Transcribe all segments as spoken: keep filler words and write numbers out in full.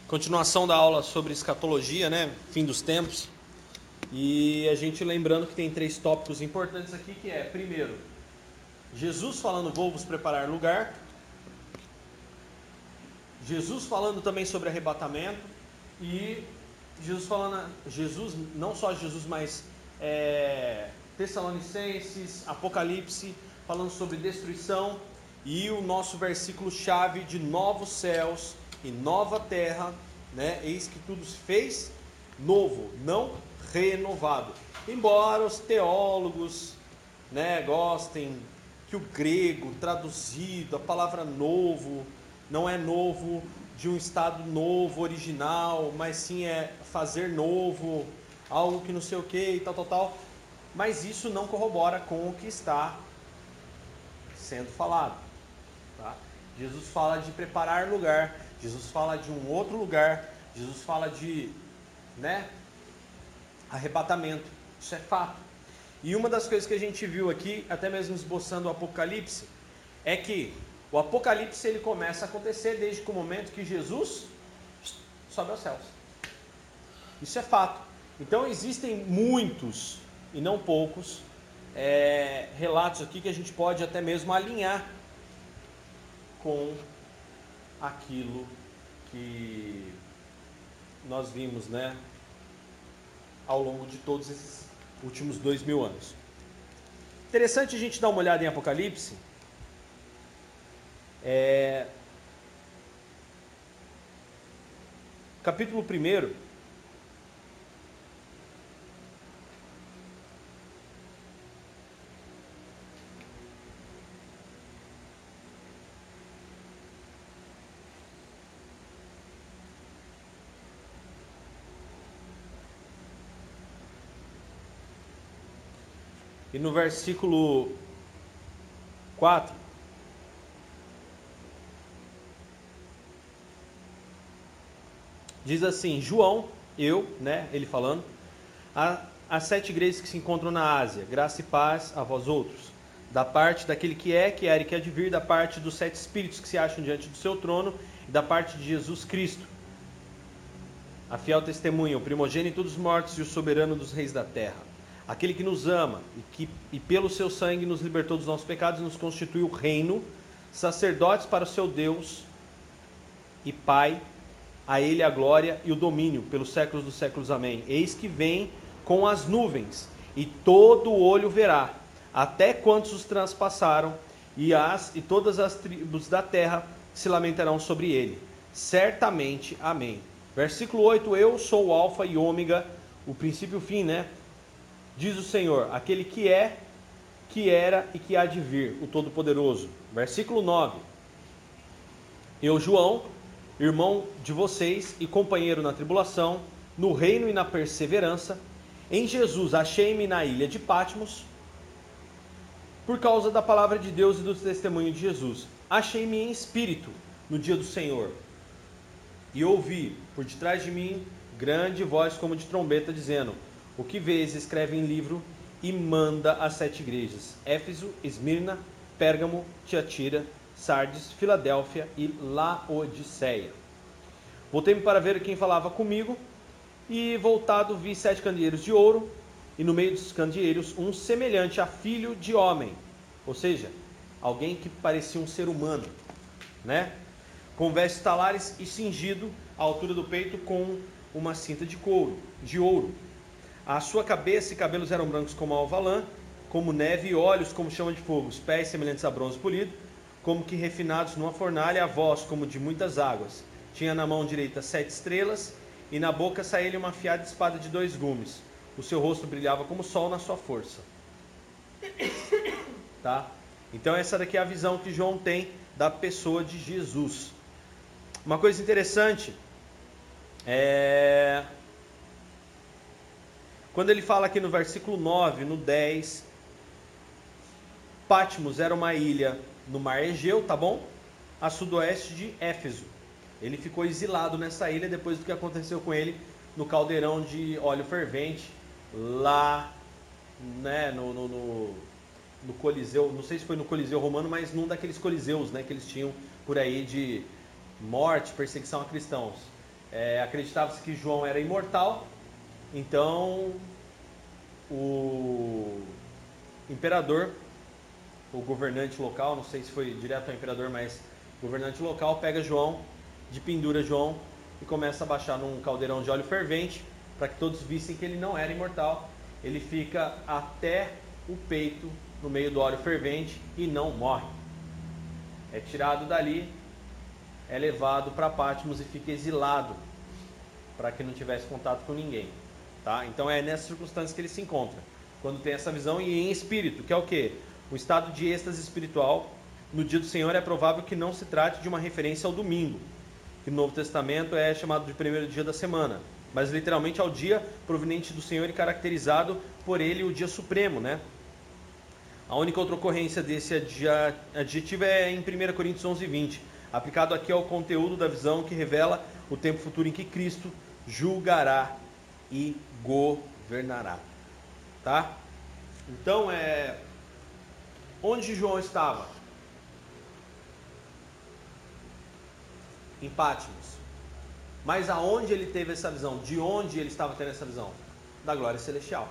Continuação da aula sobre escatologia, né? Fim dos tempos. E a gente lembrando que tem três tópicos importantes aqui, que é, primeiro, Jesus falando, vou vos preparar lugar. Jesus falando também sobre arrebatamento. E Jesus falando, Jesus, não só Jesus, mas é, Tessalonicenses, Apocalipse, falando sobre destruição. E o nosso versículo-chave de novos céus e nova terra, né? Eis que tudo se fez novo, não renovado. Embora os teólogos, né, gostem que o grego traduzido, a palavra novo, não é novo de um estado novo, original, mas sim é fazer novo, algo que não sei o que e tal, tal, tal. Mas isso não corrobora com o que está sendo falado. Tá? Jesus fala de preparar lugar, Jesus fala de um outro lugar, Jesus fala de, né, arrebatamento. Isso é fato. E uma das coisas que a gente viu aqui, até mesmo esboçando o Apocalipse, é que o Apocalipse ele começa a acontecer desde o momento que Jesus sobe aos céus. Isso é fato. Então existem muitos, e não poucos, é, relatos aqui que a gente pode até mesmo alinhar com aquilo que nós vimos, né, ao longo de todos esses últimos dois mil anos. Interessante a gente dar uma olhada em Apocalipse. É... Capítulo primeiro. E no versículo quatro, diz assim: João, eu, né, ele falando, a, as sete igrejas que se encontram na Ásia, graça e paz a vós outros, da parte daquele que é, que era e que há de vir, da parte dos sete espíritos que se acham diante do seu trono, e da parte de Jesus Cristo, a fiel testemunha, o primogênito dos mortos e o soberano dos reis da terra. Aquele que nos ama e que e pelo seu sangue nos libertou dos nossos pecados e nos constituiu reino, sacerdotes para o seu Deus e Pai, a ele a glória e o domínio pelos séculos dos séculos. Amém. Eis que vem com as nuvens, e todo olho verá, até quantos os transpassaram, e, as, e todas as tribos da terra se lamentarão sobre ele. Certamente. Amém. Versículo oito, eu sou o alfa e ômega, o princípio e o fim, né? Diz o Senhor, aquele que é, que era e que há de vir, o Todo-Poderoso. Versículo nove. Eu, João, irmão de vocês e companheiro na tribulação, no reino e na perseverança, em Jesus achei-me na ilha de Patmos, por causa da palavra de Deus e do testemunho de Jesus. Achei-me em espírito no dia do Senhor, e ouvi por detrás de mim grande voz como de trombeta, dizendo: o que vês, escreve em livro e manda às sete igrejas: Éfeso, Esmirna, Pérgamo, Tiatira, Sardes, Filadélfia e Laodiceia. Voltei-me para ver quem falava comigo, e voltado vi sete candeeiros de ouro, e no meio dos candeeiros um semelhante a filho de homem, ou seja, alguém que parecia um ser humano, né? Com vestes talares e cingido à altura do peito com uma cinta de couro, de ouro. A sua cabeça e cabelos eram brancos como a alvalã, como neve, e olhos como chama de fogo, os pés semelhantes a bronze polido, como que refinados numa fornalha, a voz como de muitas águas. Tinha na mão direita sete estrelas, e na boca saía-lhe uma afiada espada de dois gumes. O seu rosto brilhava como o sol na sua força. Tá? Então essa daqui é a visão que João tem da pessoa de Jesus. Uma coisa interessante é... quando ele fala aqui no versículo nove, no dez, Patmos era uma ilha no mar Egeu, tá bom? A sudoeste de Éfeso. Ele ficou exilado nessa ilha depois do que aconteceu com ele no caldeirão de óleo fervente, lá, né, no, no, no, no Coliseu, não sei se foi no Coliseu Romano, mas num daqueles coliseus, né, que eles tinham por aí de morte, perseguição a cristãos. É, acreditava-se que João era imortal, então o imperador, o governante local, não sei se foi direto ao imperador, mas o governante local pega João, de pendura João, e começa a baixar num caldeirão de óleo fervente, para que todos vissem que ele não era imortal. Ele fica até o peito no meio do óleo fervente e não morre. É tirado dali, é levado para Patmos e fica exilado, para que não tivesse contato com ninguém. Tá? Então é nessas circunstâncias que ele se encontra, quando tem essa visão e em espírito, que é o quê? O estado de êxtase espiritual no dia do Senhor. É provável que não se trate de uma referência ao domingo, que no Novo Testamento é chamado de primeiro dia da semana, mas literalmente ao dia proveniente do Senhor e caracterizado por ele o dia supremo, né? A única outra ocorrência desse adjetivo é em primeira Coríntios onze, vinte, aplicado aqui ao conteúdo da visão que revela o tempo futuro em que Cristo julgará e governará. Tá? Então, é... onde João estava? Em Patmos. Mas aonde ele teve essa visão? De onde ele estava tendo essa visão? Da glória celestial.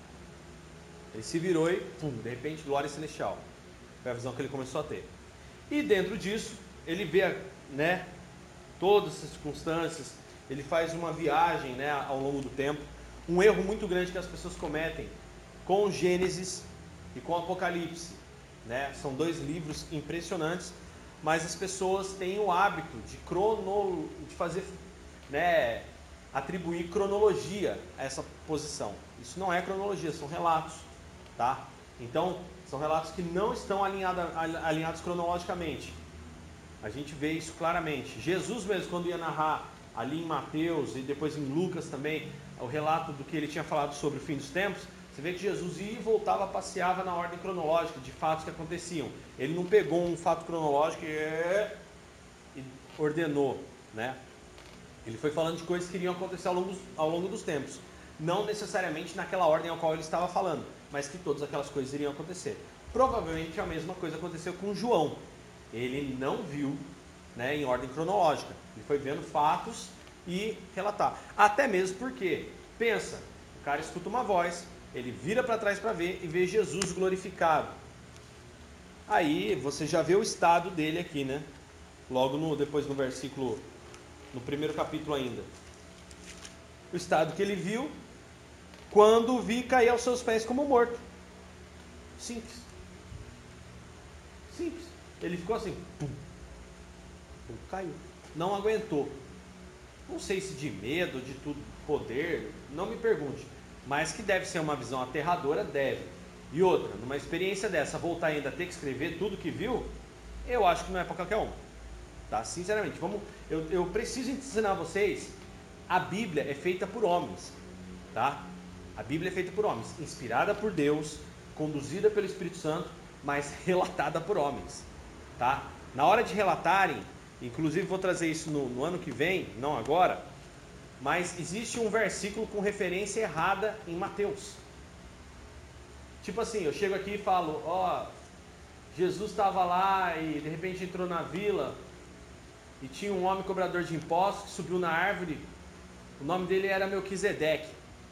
Ele se virou e, pum, de repente, glória celestial. Foi a visão que ele começou a ter. E dentro disso, ele vê, né, todas as circunstâncias, ele faz uma viagem, né, ao longo do tempo. Um erro muito grande que as pessoas cometem com Gênesis e com Apocalipse, né? São dois livros impressionantes, mas as pessoas têm o hábito de, crono, de fazer, né, atribuir cronologia a essa posição. Isso não é cronologia, são relatos, tá? Então, são relatos que não estão alinhado, alinhados cronologicamente. A gente vê isso claramente. Jesus mesmo, quando ia narrar ali em Mateus e depois em Lucas também, o relato do que ele tinha falado sobre o fim dos tempos, você vê que Jesus ia e voltava, passeava na ordem cronológica de fatos que aconteciam. Ele não pegou um fato cronológico e, e ordenou, né? Ele foi falando de coisas que iriam acontecer ao longo, ao longo dos tempos. Não necessariamente naquela ordem ao qual ele estava falando, mas que todas aquelas coisas iriam acontecer. Provavelmente a mesma coisa aconteceu com João. Ele não viu, né, em ordem cronológica. Ele foi vendo fatos e relatar. Até mesmo porque, pensa, o cara escuta uma voz, ele vira para trás para ver e vê Jesus glorificado. Aí você já vê o estado dele aqui, né? Logo no, depois no versículo, no primeiro capítulo ainda. O estado que ele viu quando vi cair aos seus pés como morto. Simples. Simples. Ele ficou assim, pum, pum, caiu. Não aguentou. Não sei se de medo, de tudo, poder, não me pergunte. Mas que deve ser uma visão aterradora, deve. E outra, numa experiência dessa, voltar ainda a ter que escrever tudo que viu, eu acho que não é para qualquer um. Tá? Sinceramente, vamos, eu, eu preciso ensinar a vocês, a Bíblia é feita por homens. Tá? A Bíblia é feita por homens, inspirada por Deus, conduzida pelo Espírito Santo, mas relatada por homens. Tá? Na hora de relatarem, inclusive vou trazer isso no, no ano que vem, não agora, mas existe um versículo com referência errada em Mateus. Tipo assim, eu chego aqui e falo, ó, Jesus estava lá e de repente entrou na vila e tinha um homem cobrador de impostos que subiu na árvore, o nome dele era Melquisedeque.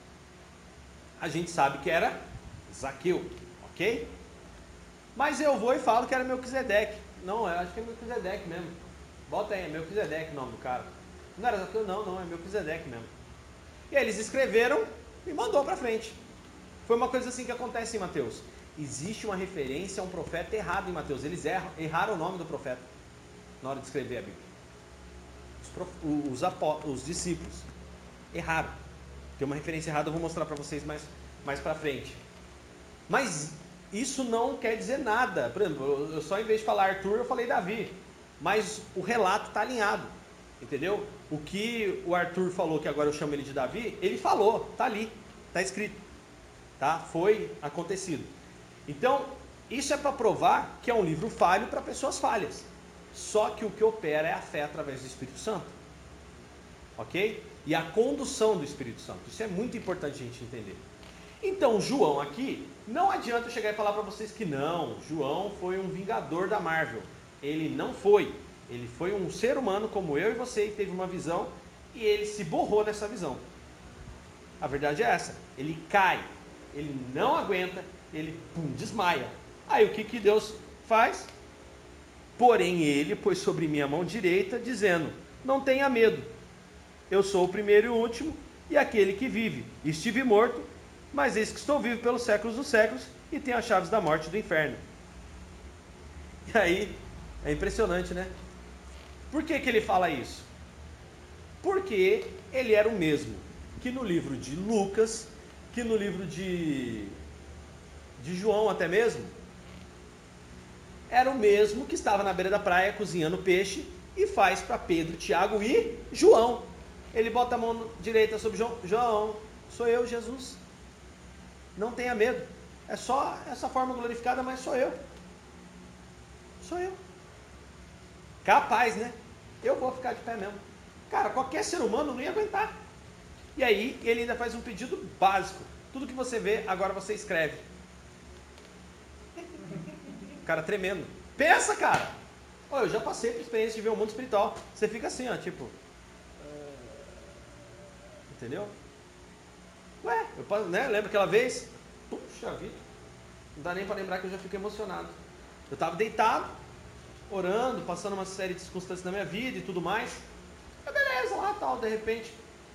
A gente sabe que era Zaqueu, ok? Mas eu vou e falo que era Melquisedeque. Não, eu acho que é Melquisedeque mesmo. Bota aí, é Melquisedeque o nome do cara. Não era Zaqueu, não, não, é Melquisedeque mesmo. E aí eles escreveram e mandou para frente. Foi uma coisa assim que acontece em Mateus. Existe uma referência a um profeta errado em Mateus. Eles erram, erraram o nome do profeta na hora de escrever a Bíblia. Os, prof, os, apó, os discípulos erraram. Tem uma referência errada, eu vou mostrar para vocês mais, mais para frente. Mas isso não quer dizer nada. Por exemplo, eu só em vez de falar Arthur, eu falei Davi. Mas o relato está alinhado. Entendeu? O que o Arthur falou, que agora eu chamo ele de Davi, ele falou, está ali, está escrito. Tá? Foi acontecido. Então, isso é para provar que é um livro falho para pessoas falhas. Só que o que opera é a fé através do Espírito Santo. Ok? E a condução do Espírito Santo. Isso é muito importante a gente entender. Então, João aqui, não adianta eu chegar e falar para vocês que não, João foi um vingador da Marvel. Ele não foi. Ele foi um ser humano como eu e você, e teve uma visão e ele se borrou nessa visão. A verdade é essa, ele cai, ele não aguenta, ele pum, desmaia. Aí o que, que Deus faz? Porém ele pôs sobre mim a mão direita, dizendo, não tenha medo, eu sou o primeiro e o último, e aquele que vive. Estive morto, mas eis que estou vivo pelos séculos dos séculos, e tenho as chaves da morte e do inferno. E aí, é impressionante, né? Por que, que ele fala isso? Porque ele era o mesmo que no livro de Lucas, que no livro de, de João até mesmo, era o mesmo que estava na beira da praia cozinhando peixe e faz para Pedro, Tiago e João. Ele bota a mão direita sobre João, João, sou eu, Jesus. Não tenha medo. É só essa forma glorificada, mas sou eu. Sou eu. Capaz, né? Eu vou ficar de pé mesmo. Cara, qualquer ser humano não ia aguentar. E aí, ele ainda faz um pedido básico. Tudo que você vê, agora você escreve. O cara tremendo. Pensa, cara. Oh, eu já passei por experiência de ver o mundo espiritual. Você fica assim, ó, tipo... Entendeu? Ué, eu posso, né? Lembra aquela vez? Puxa vida. Não dá nem para lembrar que eu já fico emocionado. Eu estava deitado, orando, passando uma série de circunstâncias na minha vida e tudo mais. E beleza, lá tal, de repente.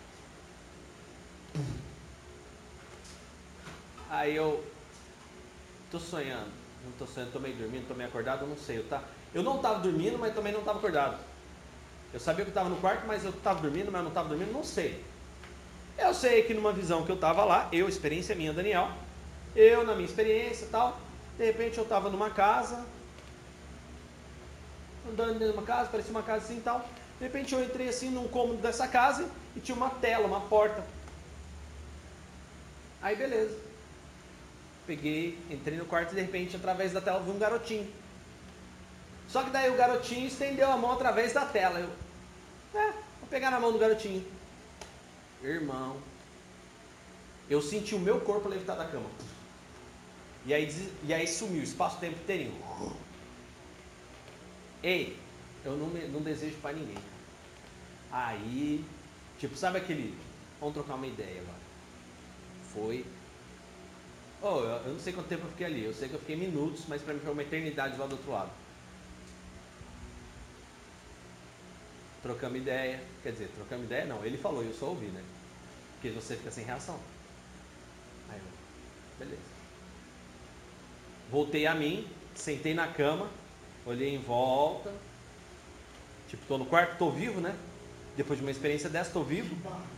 Aí eu tô sonhando. Não tô sonhando, tô meio dormindo, tô meio acordado, não sei. Eu, tá, eu não estava dormindo, mas também não estava acordado. Eu sabia que eu estava no quarto, mas eu estava dormindo, mas eu não estava dormindo, não sei. Eu sei que numa visão que eu estava lá, eu, experiência minha, Daniel, eu na minha experiência e tal, de repente eu estava numa casa, andando dentro de uma casa, parecia uma casa assim e tal, de repente eu entrei assim num cômodo dessa casa e tinha uma tela, uma porta. Aí beleza, peguei, entrei no quarto e de repente através da tela vi um garotinho. Só que daí o garotinho estendeu a mão através da tela. Eu, é, vou pegar na mão do garotinho. Irmão, eu senti o meu corpo levitar da cama. E aí, e aí sumiu, espaço-tempo inteirinho. Ei, eu não, me, não desejo pra ninguém. Aí, tipo, sabe aquele... Vamos trocar uma ideia agora. Foi... Oh, eu, eu não sei quanto tempo eu fiquei ali. Eu sei que eu fiquei minutos, mas pra mim foi uma eternidade lá do outro lado. Trocamos ideia, quer dizer, trocamos ideia não, ele falou e eu só ouvi, né? Porque você fica sem reação. Aí eu, beleza. Voltei a mim, sentei na cama, olhei em volta, tipo, tô no quarto, tô vivo, né? Depois de uma experiência dessa, tô vivo.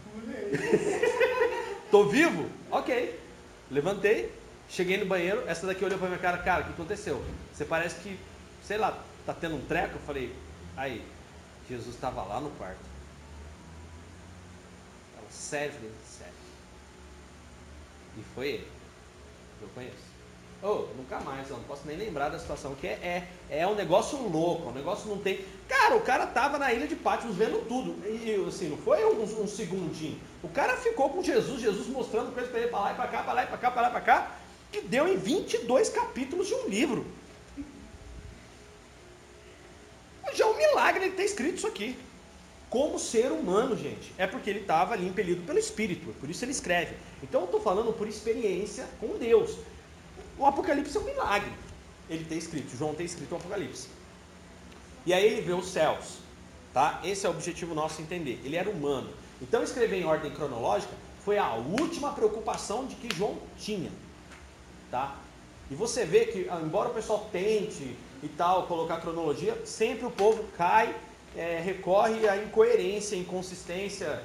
Tô vivo? Ok. Levantei, cheguei no banheiro, essa daqui olhou pra minha cara, cara, o que aconteceu? Você parece que, sei lá, tá tendo um treco? Eu falei, aí... Jesus estava lá no quarto. Ela, sério? Falei, sério. E foi ele. Eu conheço. Oh, nunca mais, eu não posso nem lembrar da situação. Que é, é, é um negócio louco, um negócio não tem... Cara, o cara tava na ilha de Patmos vendo tudo. E assim, não foi um, um segundinho. O cara ficou com Jesus, Jesus mostrando coisa para ele, para lá e para cá, para lá e para cá, para lá e para cá. Que deu em vinte e dois capítulos de um livro. Já é um milagre ele ter escrito isso aqui. Como ser humano, gente. É porque ele estava ali impelido pelo Espírito. Por isso ele escreve. Então eu estou falando por experiência com Deus. O Apocalipse é um milagre. Ele ter escrito. João ter escrito o Apocalipse. E aí ele vê os céus. Tá? Esse é o objetivo nosso entender. Ele era humano. Então escrever em ordem cronológica foi a última preocupação de que João tinha. Tá? E você vê que, embora o pessoal tente... e tal, colocar cronologia, sempre o povo cai, é, recorre à incoerência, inconsistência,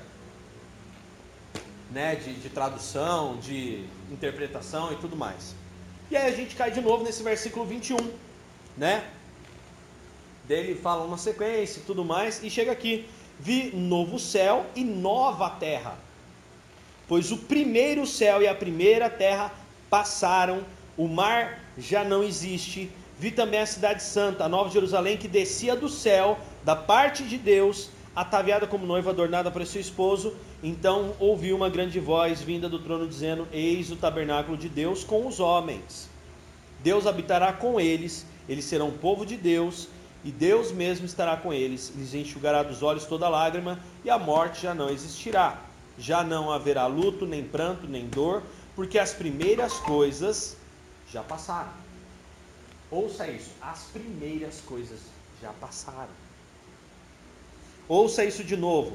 né, de, de tradução, de interpretação e tudo mais. E aí a gente cai de novo nesse versículo vinte e um, né? Dele fala uma sequência e tudo mais, e chega aqui, vi novo céu e nova terra, pois o primeiro céu e a primeira terra passaram, o mar já não existe. Vi também a cidade santa, a Nova Jerusalém, que descia do céu, da parte de Deus, ataviada como noiva adornada para seu esposo. Então ouvi uma grande voz vinda do trono dizendo, eis o tabernáculo de Deus com os homens. Deus habitará com eles, eles serão povo de Deus, e Deus mesmo estará com eles, lhes enxugará dos olhos toda lágrima, e a morte já não existirá. Já não haverá luto, nem pranto, nem dor, porque as primeiras coisas já passaram. Ouça isso, as primeiras coisas já passaram. Ouça isso de novo.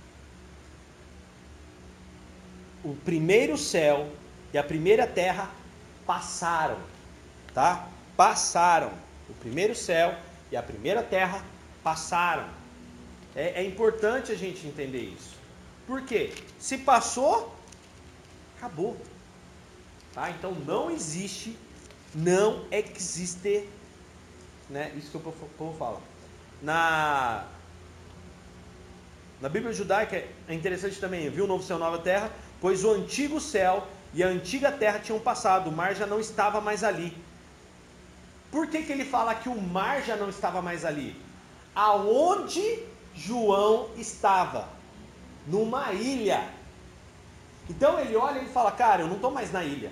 O primeiro céu e a primeira terra passaram, tá? Passaram. O primeiro céu e a primeira terra passaram. É, é importante a gente entender isso. Por quê? Se passou, acabou. Tá? Então não existe, não existe, né? Isso que o povo fala. Na, na Bíblia judaica é interessante também, viu? Novo céu, nova terra, pois o antigo céu e a antiga terra tinham passado, o mar já não estava mais ali. Por que que ele fala que o mar já não estava mais ali? Aonde João estava? Numa ilha. Então ele olha e fala, cara, eu não estou mais na ilha.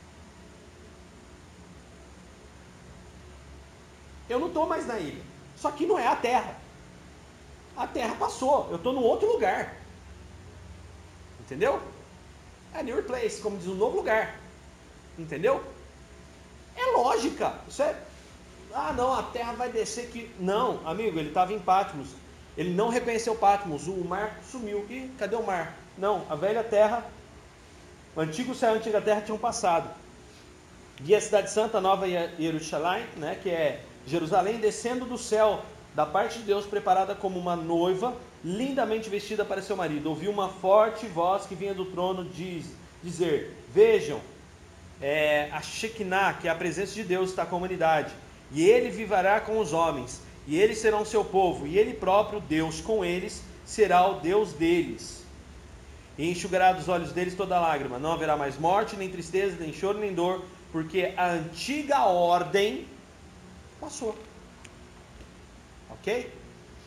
Eu não estou mais na ilha. Isso aqui não é a terra. A terra passou, eu estou num outro lugar. Entendeu? É new place, como diz, um novo lugar. Entendeu? É lógica. Isso é... Ah, não, a terra vai descer que... Não, amigo, ele estava em Patmos. Ele não reconheceu Patmos. O mar sumiu. E cadê o mar? Não, a velha terra, o antigo céu e a antiga terra tinham passado. E a cidade santa, Nova Jerusalém, né, que é Jerusalém, descendo do céu, da parte de Deus, preparada como uma noiva, lindamente vestida para seu marido. Ouviu uma forte voz que vinha do trono diz, dizer, vejam, é, a Shekinah, que é a presença de Deus, está com a humanidade. E ele viverá com os homens, e eles serão seu povo, e ele próprio, Deus com eles, será o Deus deles. E enxugará dos olhos deles toda lágrima. Não haverá mais morte, nem tristeza, nem choro, nem dor, porque a antiga ordem passou. Ok?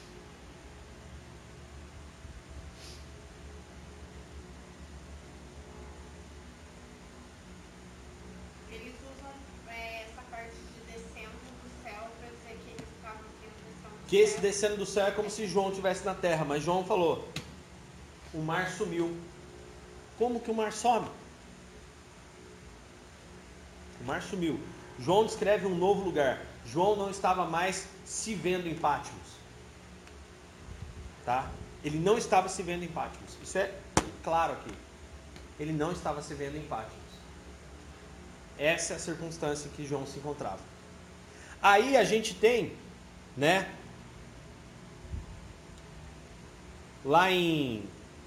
Eles usam é, essa parte de descendo do céu para dizer que eles estavam tendo descendo do Que esse céu. descendo do céu é como se João estivesse na terra, mas João falou, o mar sumiu. Como que o mar some? O mar sumiu. João descreve um novo lugar. João não estava mais se vendo em Patmos. Tá? Ele não estava se vendo em Patmos. Isso é claro aqui. Ele não estava se vendo em Patmos. Essa é a circunstância em que João se encontrava. Aí a gente tem, né? Lá em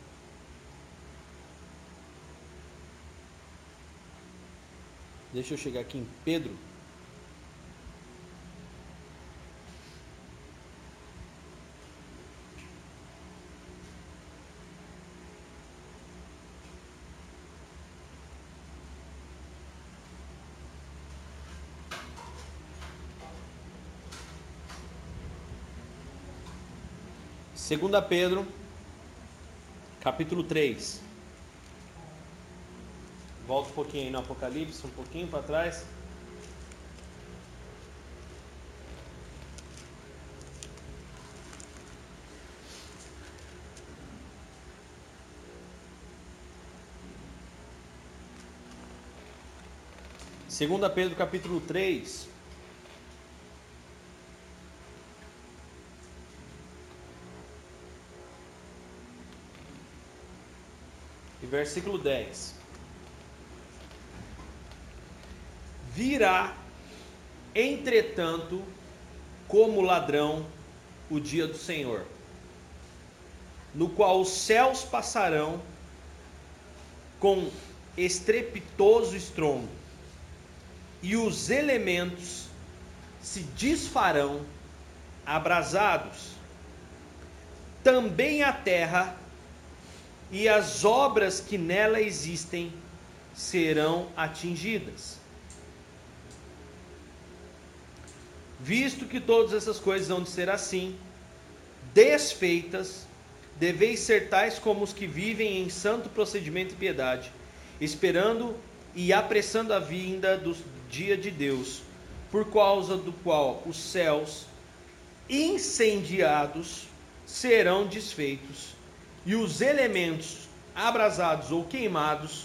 Deixa eu chegar aqui em Pedro. Segunda Pedro, capítulo três. Volta um pouquinho aí no Apocalipse, um pouquinho para trás. Segunda Pedro, capítulo três. E versículo dez. Virá, entretanto, como ladrão o dia do Senhor, no qual os céus passarão com estrepitoso estrondo, e os elementos se desfarão abrasados. Também a terra e as obras que nela existem serão atingidas. Visto que todas essas coisas hão de ser assim, desfeitas, deveis ser tais como os que vivem em santo procedimento e piedade, esperando e apressando a vinda do dia de Deus, por causa do qual os céus incendiados serão desfeitos, e os elementos abrasados ou queimados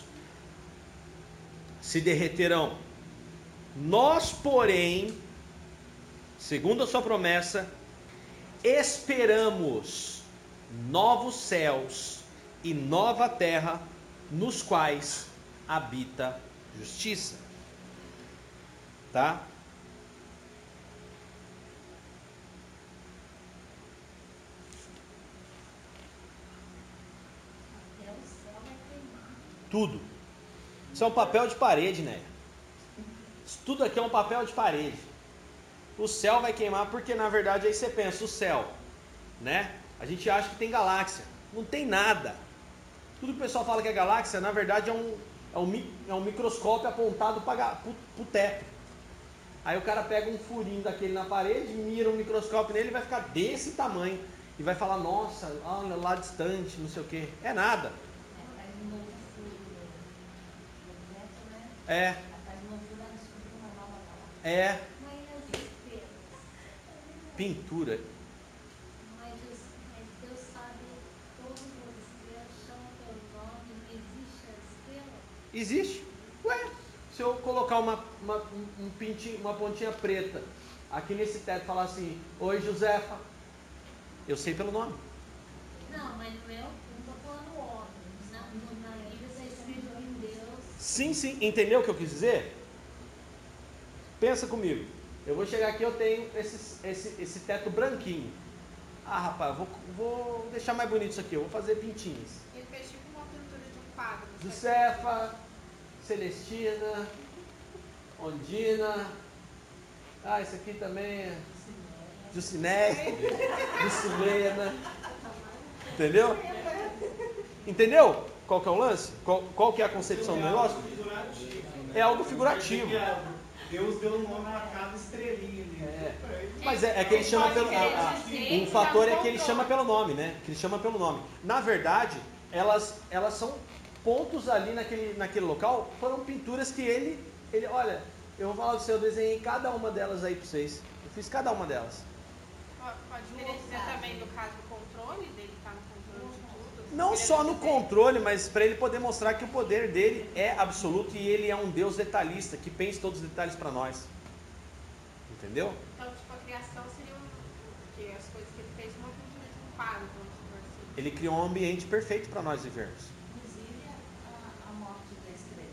se derreterão. Nós, porém, segundo a sua promessa, esperamos novos céus e nova terra, nos quais habita justiça. Tá? Até o céu vai queimar. Tudo. Isso é um papel de parede, né? Isso tudo aqui é um papel de parede. O céu vai queimar porque, na verdade, aí você pensa, o céu, né? A gente acha que tem galáxia. Não tem nada. Tudo que o pessoal fala que é galáxia, na verdade, é um, é um, é um microscópio apontado para o teto. Aí o cara pega um furinho daquele na parede, mira um microscópio nele e vai ficar desse tamanho. E vai falar, nossa, olha lá distante, não sei o que. É nada. É, faz um novo furo no projeto, né? É, Faz um novo furo, ela descobriu uma nova palavra. é Mãe, as estrelas. pintura. Mas Deus, mas Deus sabe todas as estrelas, chama pelo nome, não existe a estrela? Existe. Ué, se eu colocar uma, uma, um, um pintinho, uma pontinha preta aqui nesse teto e falar assim, oi Josefa, eu sei pelo nome. Não, mas não é, não estou falando homem. Na, no- na Bíblia está escrito em Deus. Sim, sim, entendeu o que eu quis dizer? Pensa comigo. Eu vou chegar aqui, eu tenho esse, esse, esse teto branquinho. Ah, rapaz, vou, vou deixar mais bonito isso aqui, eu vou fazer pintinhos. Ele fez tipo uma pintura de um quadro. não sei. Josefa, Celestina, Ondina. Ah, esse aqui também é Juciné, Jucilena. Entendeu? Entendeu? Qual que é o lance? Qual, qual que é a concepção do negócio? É algo figurativo. Deus deu um nome a cada estrelinha ali. É. Mas é, é que ele chama pelo. A, a, um fator é que ele chama pelo nome, né? Que ele chama pelo nome. Na verdade, elas, elas são pontos ali naquele, naquele local, foram pinturas que ele, ele. Olha, eu vou falar do seu, eu desenhei cada uma delas aí pra vocês. Eu fiz cada uma delas. Pode querer dizer também do caso do controle, dele estar no controle de tudo? Não Queria só no dizer- controle, mas para ele poder mostrar que o poder dele é absoluto e ele é um Deus detalhista, que pensa todos os detalhes para nós. Entendeu? Então, tipo, a criação seria um, que as coisas que ele fez, uma pintura de um quadro, vamos supor assim. Ele criou um ambiente perfeito para nós vivermos. Inclusive a, a morte da estrela.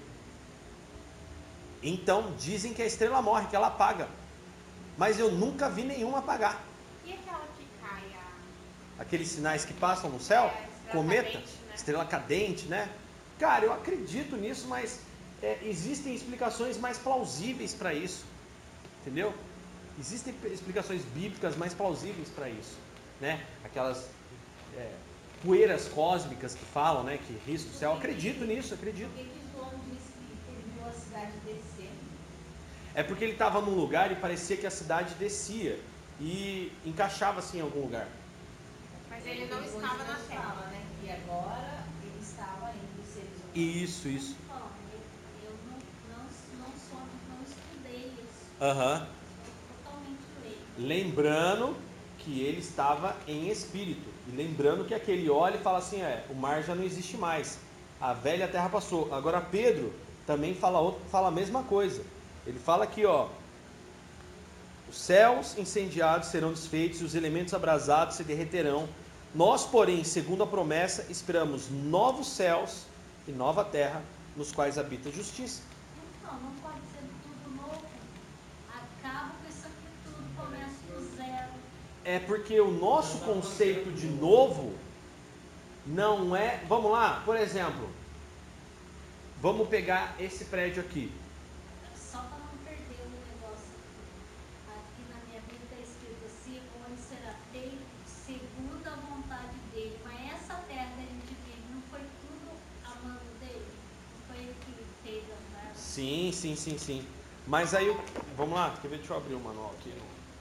Então, dizem que a estrela morre, que ela apaga. Mas eu nunca vi nenhuma apagar. E aquela que cai, a... Aqueles sinais que passam no céu, É, a estrela cometa, cadente, né? estrela cadente, né? Cara, eu acredito nisso, mas é, existem explicações mais plausíveis para isso. Entendeu? Existem explicações bíblicas mais plausíveis para isso, né? Aquelas é, poeiras cósmicas que falam, né? Que risco do céu. Eu acredito nisso, acredito. Por que que João disse que ele viu a cidade descer? É porque ele estava num lugar e parecia que a cidade descia e encaixava assim em algum lugar. Mas ele não Depois estava não na Terra. estava, né? E agora ele estava entre os seres humanos. Isso, isso. Bom, eu, eu não, não, não, sou, não estudei isso. Aham. Sou totalmente leigo. Lembrando que ele estava em espírito. E lembrando que aquele olha e fala assim, é, o mar já não existe mais. A velha terra passou. Agora Pedro também fala, outro, fala a mesma coisa. Ele fala aqui, ó. Os céus incendiados serão desfeitos e os elementos abrasados se derreterão. Nós, porém, segundo a promessa, esperamos novos céus e nova terra, nos quais habita a justiça. Então, não pode ser tudo novo. Acaba com isso aqui tudo, começa do zero. É porque o nosso conceito de novo não é... Vamos lá, por exemplo, vamos pegar esse prédio aqui. Só para não perder o negócio aqui. Aqui na minha Bíblia está escrito assim, onde será feito segundo a vontade dele. Mas essa terra que a gente vive não foi tudo a mão dele? Não foi ele que fez a terra? Sim, sim, sim, sim. Mas aí, eu- vamos lá, quer ver? Deixa eu abrir o manual aqui.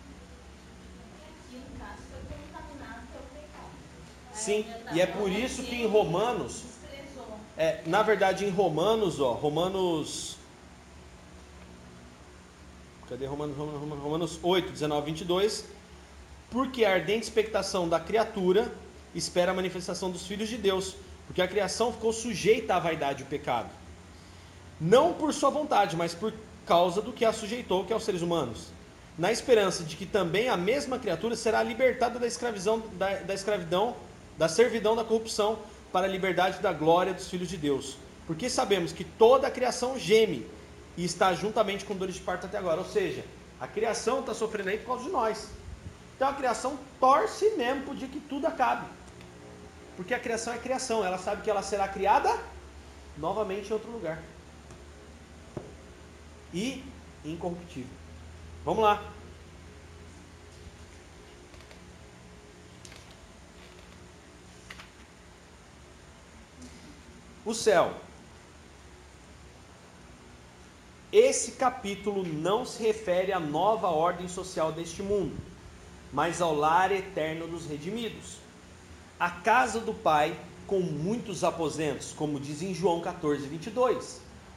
E o caso foi contaminado pelo pecado. Aí Sim, já tá e é bom, por isso que em ele Romanos, desprezou. é, na verdade em Romanos, ó, Romanos... Cadê Romanos, Romanos, Romanos, Romanos oito, dezenove, vinte e dois? porque a ardente expectação da criatura espera a manifestação dos filhos de Deus, porque a criação ficou sujeita à vaidade e ao pecado. Não por sua vontade, mas por causa do que a sujeitou, que é os seres humanos. Na esperança de que também a mesma criatura será libertada da escravidão, da, da escravidão, da servidão da corrupção, para a liberdade da glória dos filhos de Deus. Porque sabemos que toda a criação geme e está juntamente com dores de parto até agora. Ou seja, a criação está sofrendo aí por causa de nós. Então a criação torce mesmo para o dia que tudo acabe. Porque a criação é criação, ela sabe que ela será criada novamente em outro lugar. E incorruptível. Vamos lá. O céu. Esse capítulo não se refere à nova ordem social deste mundo, mas ao lar eterno dos redimidos. A casa do Pai com muitos aposentos, como diz em João quatorze, vinte e dois.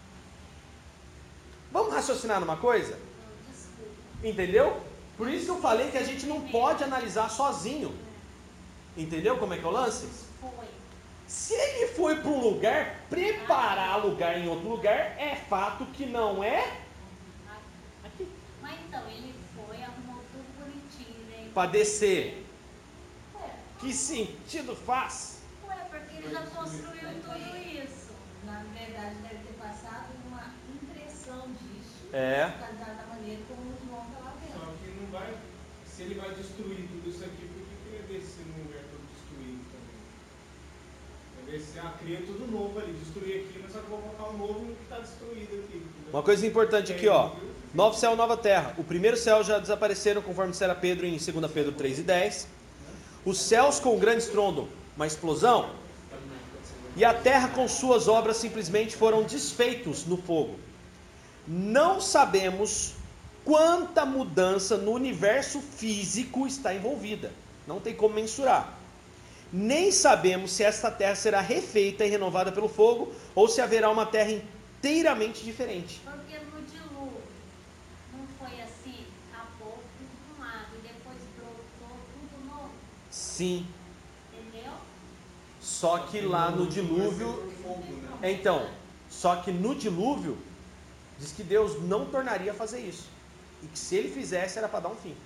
Vamos raciocinar numa coisa? Entendeu? Por isso que eu falei que a gente não pode analisar sozinho. Entendeu como é que é o lance? Se ele foi para um lugar, preparar lugar em outro lugar, é fato que não é aqui. Mas então, ele foi, arrumou tudo bonitinho, né? Para descer. Ué, Que sentido faz? ué, porque ele já construiu tudo isso. Na verdade, deve ter passado uma impressão disso. É. Da, da maneira como o João está lá Só dentro. que não vai, se ele vai destruir tudo isso aqui, por que que ele ia descer num lugar todo destruído também? Vai descer, ah, cria tudo novo ali, destruir aqui, mas só que eu vou colocar um novo no que está destruído aqui. Entendeu? Uma coisa importante aqui, ó. Novo céu, nova terra. O primeiro céu já desapareceram, conforme disseram Pedro em dois Pedro três e dez. Os céus com um grande estrondo, uma explosão. E a terra com suas obras simplesmente foram desfeitos no fogo. Não sabemos quanta mudança no universo físico está envolvida. Não tem como mensurar. Nem sabemos se esta terra será refeita e renovada pelo fogo, ou se haverá uma terra inteiramente diferente. Porque no dilúvio não foi assim, acabou tudo de um lado e depois brotou tudo novo, Sim, entendeu? só que lá no dilúvio... Então, só que no dilúvio, diz que Deus não tornaria a fazer isso. E que se ele fizesse, era para dar um fim.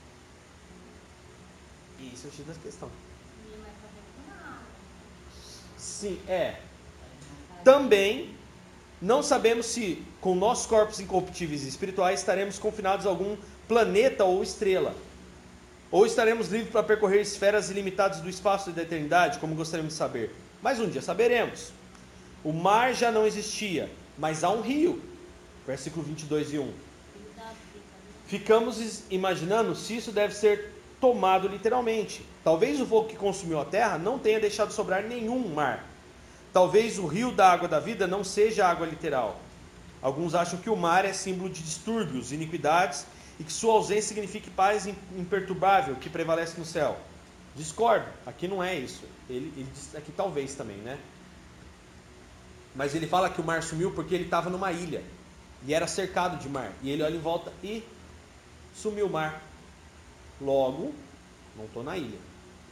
E isso é o X da questão. E não vai fazer com nada. Sim, é. Também não sabemos se, com nossos corpos incorruptíveis e espirituais, estaremos confinados a algum planeta ou estrela. Ou estaremos livres para percorrer esferas ilimitadas do espaço e da eternidade, como gostaríamos de saber. Mas um dia saberemos. O mar já não existia, mas há um rio. Versículo vinte e dois e um. Ficamos imaginando se isso deve ser tomado literalmente. Talvez o fogo que consumiu a terra não tenha deixado sobrar nenhum mar. Talvez o rio da água da vida não seja água literal. Alguns acham que o mar é símbolo de distúrbios, iniquidades, e que sua ausência signifique paz imperturbável que prevalece no céu. Discordo, aqui não é isso. Ele, ele diz aqui talvez também, né? Mas ele fala que o mar sumiu porque ele estava numa ilha e era cercado de mar. E ele olha em volta e sumiu o mar. Logo, não estou na ilha.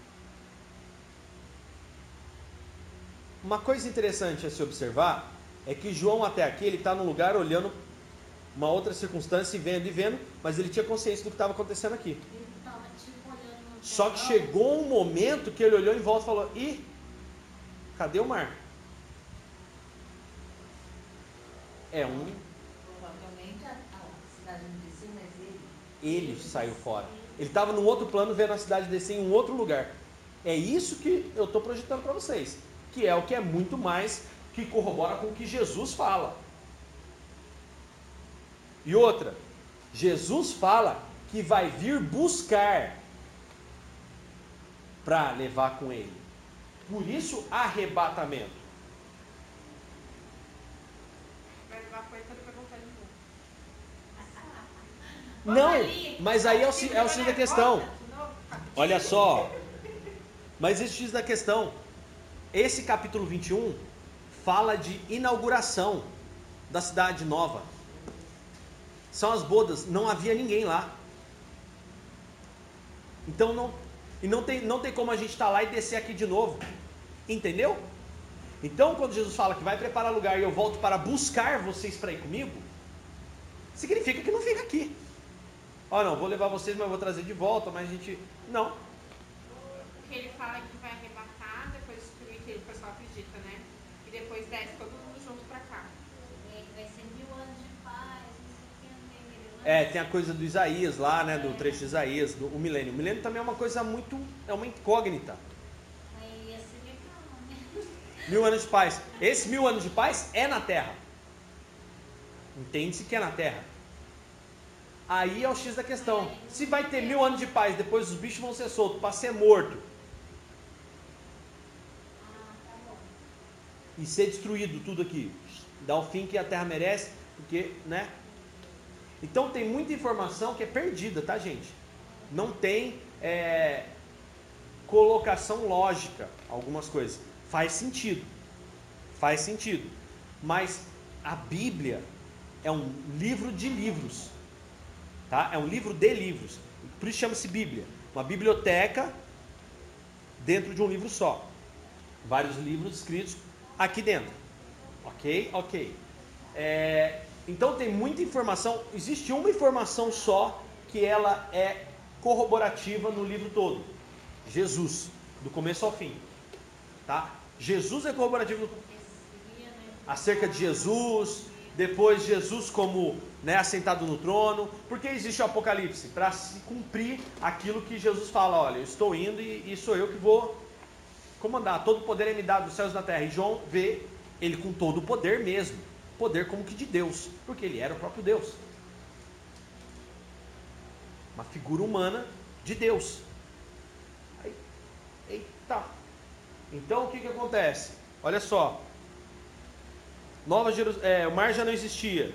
Uma coisa interessante a se observar é que João até aqui ele está num lugar olhando uma outra circunstância e vendo e vendo, mas ele tinha consciência do que estava acontecendo aqui. Ele estava tipo olhando no Só que telão. chegou um momento que ele olhou em volta e falou: ih, cadê o mar? É um... Provavelmente a, a cidade não desceu, mas ele. Ele saiu fora. Ele estava num outro plano vendo a cidade descer em um outro lugar. É isso que eu estou projetando para vocês. Que é o que é muito mais que corrobora com o que Jesus fala. E outra, Jesus fala que vai vir buscar para levar com ele. Por isso, arrebatamento. Vai levar coisa para voltar de novo. Não, mas aí é o, ci- é o X da questão. Olha só. Mas esse X da questão. Esse capítulo vinte e um fala de inauguração da cidade nova. São as bodas, não havia ninguém lá. Então não, E não tem, não tem como a gente estar lá e descer aqui de novo. Entendeu? Então, quando Jesus fala que vai preparar lugar e eu volto para buscar vocês para ir comigo, significa que não fica aqui. Ó, não, vou levar vocês, mas vou trazer de volta, mas a gente... Não. Porque ele fala que vai arrebatar, depois destruir, que o pessoal acredita, né? E depois desce todo mundo junto pra cá. É, vai ser mil anos de paz, não sei o que, não tem aquele lance. É, tem a coisa do Isaías lá, né, do trecho de Isaías, do o milênio. O milênio também é uma coisa muito... é uma incógnita. Aí ia ser legal, né? Mil anos de paz. Esse mil anos de paz é na Terra. Entende-se que é na Terra. Aí é o X da questão. Se vai ter mil anos de paz, depois os bichos vão ser soltos para ser morto Ah, tá bom. e ser destruído tudo aqui, dar o fim que a Terra merece, porque, né? Então tem muita informação que é perdida, tá, gente? Não tem é, colocação lógica, algumas coisas. Faz sentido, faz sentido. Mas a Bíblia é um livro de livros. Tá? É um livro de livros. Por isso chama-se Bíblia. Uma biblioteca dentro de um livro só. Vários livros escritos aqui dentro. Ok? Ok. É, então tem muita informação. Existe uma informação só que ela é corroborativa no livro todo. Jesus. Do começo ao fim. Tá? Jesus é corroborativo no... acerca de Jesus... Depois Jesus como, né, assentado no trono. Por que existe o Apocalipse? Para se cumprir aquilo que Jesus fala. Olha, eu estou indo e, e sou eu que vou comandar. Todo o poder é me dado dos céus e da terra. E João vê ele com todo o poder mesmo. Poder como que de Deus. Porque ele era o próprio Deus. Uma figura humana de Deus. Aí, eita. Então o que, que acontece? Olha só. Nova Jerusalém, é, o mar já não existia.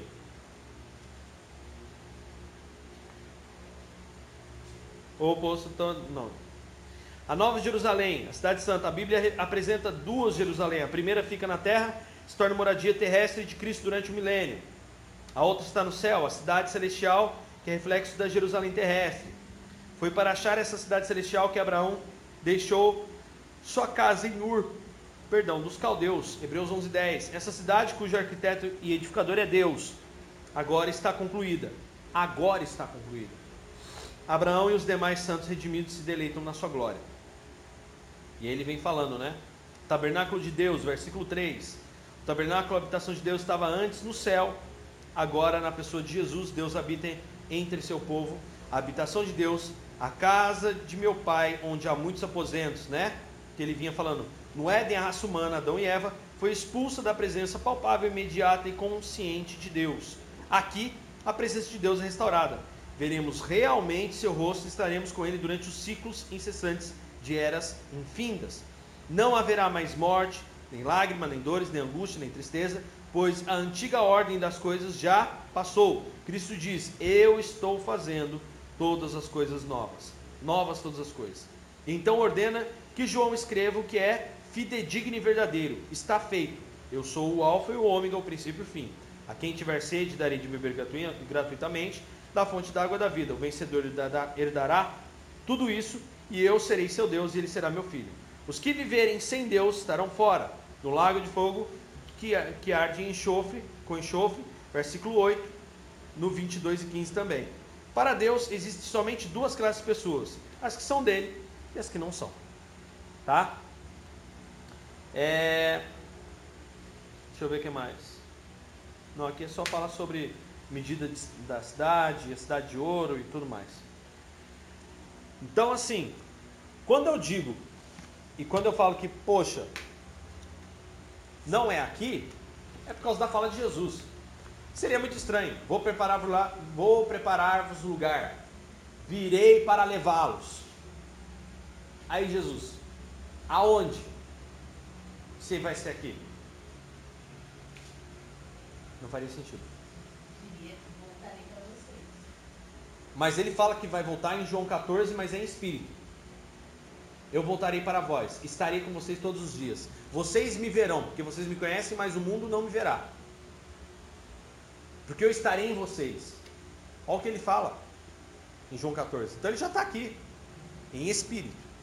O oposto, não. A Nova Jerusalém, a cidade santa, a Bíblia apresenta duas Jerusalém. A primeira fica na terra, se torna moradia terrestre de Cristo durante o milênio. A outra está no céu, a cidade celestial, que é reflexo da Jerusalém terrestre. Foi para achar essa cidade celestial que Abraão deixou sua casa em Ur, perdão, dos caldeus, Hebreus onze, dez. Essa cidade cujo arquiteto e edificador é Deus, agora está concluída. Agora está concluída. Abraão e os demais santos redimidos se deleitam na sua glória. E ele vem falando, né? Tabernáculo de Deus, versículo três. O tabernáculo, a habitação de Deus, estava antes no céu. Agora, na pessoa de Jesus, Deus habita entre seu povo. A habitação de Deus, a casa de meu pai, onde há muitos aposentos, né? Que ele vinha falando. No Éden, a raça humana, Adão e Eva, foi expulsa da presença palpável, imediata e consciente de Deus. Aqui, a presença de Deus é restaurada. Veremos realmente seu rosto e estaremos com ele durante os ciclos incessantes de eras infindas. Não haverá mais morte, nem lágrima, nem dores, nem angústia, nem tristeza, pois a antiga ordem das coisas já passou. Cristo diz, eu estou fazendo todas as coisas novas. Novas todas as coisas. Então ordena que João escreva o que é fidedigno e verdadeiro. Está feito. Eu sou o alfa e o ômega, o princípio e o fim. A quem tiver sede, darei de beber gratuitamente da fonte da água da vida. O vencedor herdará tudo isso, e eu serei seu Deus, e ele será meu filho. Os que viverem sem Deus estarão fora, no lago de fogo que, que arde em enxofre, com enxofre, versículo oito, no vinte e dois e quinze também. Para Deus existem somente duas classes de pessoas, as que são dele e as que não são. Tá? É... Deixa eu ver o que mais. Não, aqui é só falar sobre medida de, da cidade, a cidade de ouro e tudo mais. Então, assim, quando eu digo e quando eu falo que, poxa, não é aqui, é por causa da fala de Jesus. Seria muito estranho. Vou preparar-vos lá, vou preparar-vos lugar. Virei para levá-los. Aí Jesus, aonde? Você vai ser aqui? Não faria sentido. Diria que voltarei para vocês. Mas ele fala que vai voltar em João quatorze, mas é em espírito. Eu voltarei para vós, estarei com vocês todos os dias. Vocês me verão, porque vocês me conhecem, mas o mundo não me verá. Porque eu estarei em vocês. Olha o que ele fala em João quatorze. Então ele já está aqui, em espírito.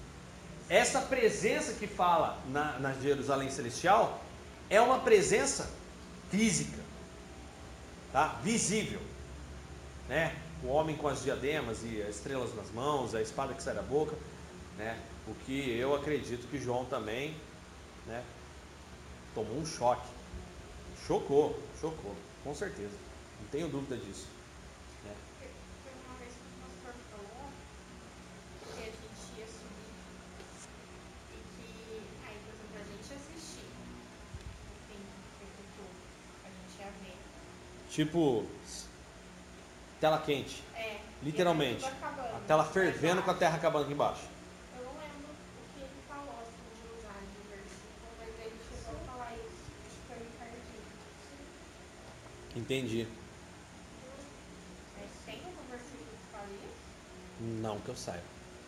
Essa presença que fala na, na Jerusalém Celestial é uma presença física, tá? Visível, né? O homem com as diademas e as estrelas nas mãos, a espada que sai da boca, né? O que eu acredito que João também, né, tomou um choque. Chocou, chocou, com certeza. Não tenho dúvida disso. Né? Foi uma vez que o pastor falou que a gente ia subir e que, aí, por exemplo, a gente assistir, assim, feito tudo, a gente ia ver. Tipo, tela quente, É, literalmente. e aí tudo acabando, A tela lá fervendo com a embaixo. terra acabando aqui embaixo. Eu não lembro o que ele falou, assim, de usar de versículo, mas ele chegou a falar isso, acho que foi o Ricardinho. Entendi. Mas tem algum versículo que fala isso? Não que eu saiba.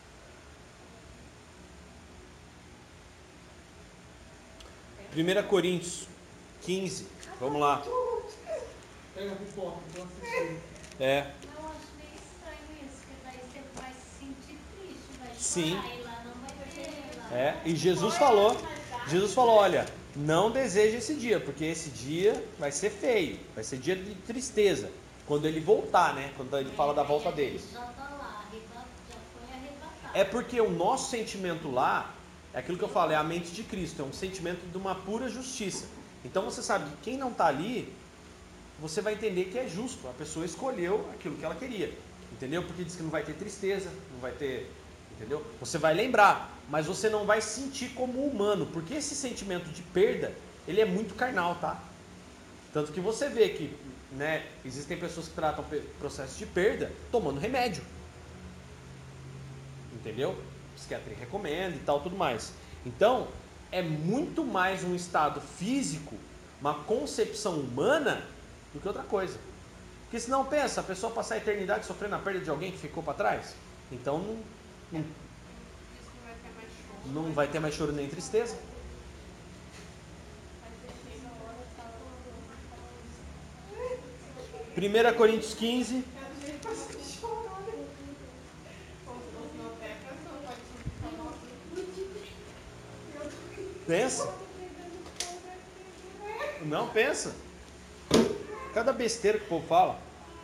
primeira Coríntios quinze, vamos lá. Pega a pipoca, tô assistindo. É, Eu acho meio estranho isso, porque daí você vai se sentir triste, vai Sim. chorar e lá não vai ter. Lá é, e Jesus falou, Jesus falou, olha, não deseje esse dia, porque esse dia vai ser feio, vai ser dia de tristeza, quando ele voltar, né, quando ele fala da volta dele. Já tá lá, arrebata- já foi arrebatado. É porque o nosso sentimento lá, é aquilo que eu falo, é a mente de Cristo, é um sentimento de uma pura justiça. Então você sabe que quem não está ali, você vai entender que é justo, a pessoa escolheu aquilo que ela queria, entendeu? Porque diz que não vai ter tristeza, não vai ter, entendeu? Você vai lembrar, mas você não vai sentir como humano, porque esse sentimento de perda, ele é muito carnal, tá? Tanto que você vê que, né, existem pessoas que tratam o processo de perda tomando remédio, entendeu? O psiquiatra recomenda e tal, tudo mais. Então, é muito mais um estado físico, uma concepção humana, do que outra coisa. Porque senão, pensa, a pessoa passar a eternidade sofrendo a perda de alguém que ficou para trás, então não, não, Isso não vai ter mais show. não vai ter mais choro nem tristeza. primeira Coríntios quinze, pensa. Não, pensa. Cada besteira que o povo fala.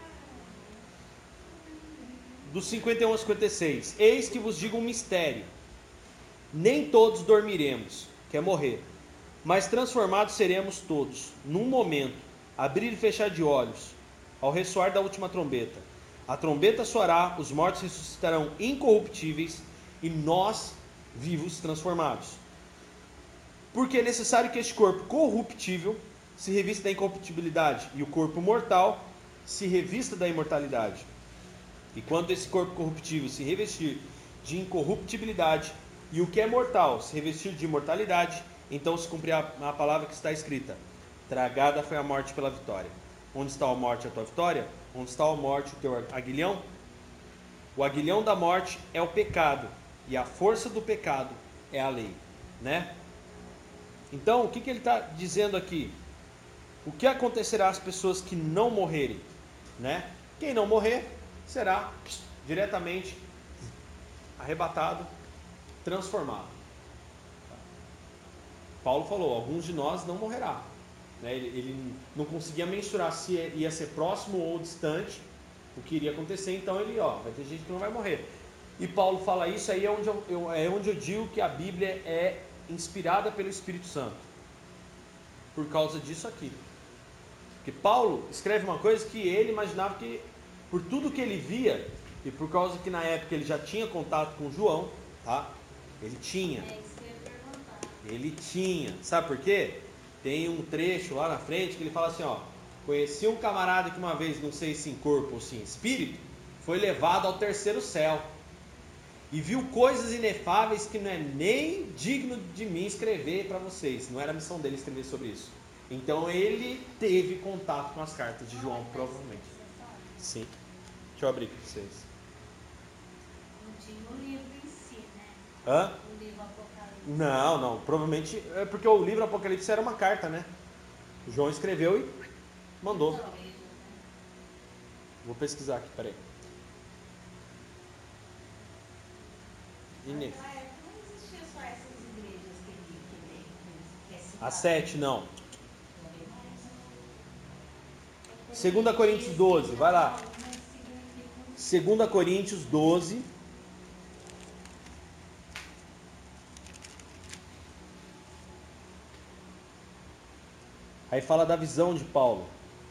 Do cinquenta e um ao cinquenta e seis. Eis que vos digo um mistério. Nem todos dormiremos, que é morrer, mas transformados seremos todos, num momento, abrir e fechar de olhos, ao ressoar da última trombeta. A trombeta soará, os mortos ressuscitarão incorruptíveis, e nós, vivos, transformados. Porque é necessário que este corpo corruptível se revista da incorruptibilidade, e o corpo mortal se revista da imortalidade. E quando esse corpo corruptível se revestir de incorruptibilidade, e o que é mortal se revestir de imortalidade, então se cumprirá a palavra que está escrita: tragada foi a morte pela vitória. Onde está a morte, a tua vitória? Onde está a morte, o teu aguilhão? O aguilhão da morte é o pecado, e a força do pecado é a lei, né? Então, o que, que ele está dizendo aqui? O que acontecerá às pessoas que não morrerem, né? Quem não morrer será diretamente arrebatado, transformado. Paulo falou, alguns de nós não morrerá. Né? Ele, ele não conseguia mensurar se ia ser próximo ou distante o que iria acontecer, então ele, ó, vai ter gente que não vai morrer. E Paulo fala isso, aí é onde eu, eu, é onde eu digo que a Bíblia é inspirada pelo Espírito Santo. Por causa disso aqui. Porque Paulo escreve uma coisa que ele imaginava que, por tudo que ele via, e por causa que na época ele já tinha contato com João, tá? Ele tinha. É isso que eu ia perguntar. Ele tinha. Sabe por quê? Tem um trecho lá na frente que ele fala assim, ó. Conheci um camarada que uma vez, não sei se em corpo ou se em espírito, foi levado ao terceiro céu. E viu coisas inefáveis que não é nem digno de mim escrever para vocês. Não era a missão dele escrever sobre isso. Então ele teve contato com as cartas de João, provavelmente. Sim. Deixa eu abrir aqui para vocês. Não tinha o livro em si, né? Hã? O livro Apocalipse. Não, não. Provavelmente é porque o livro Apocalipse era uma carta, né? O João escreveu e mandou. Então, ele, né? Vou pesquisar aqui, peraí. Inef... Naquela época não existia A sete, não. Segunda Coríntios doze, vai lá. Segunda Coríntios doze. Aí fala da visão de Paulo.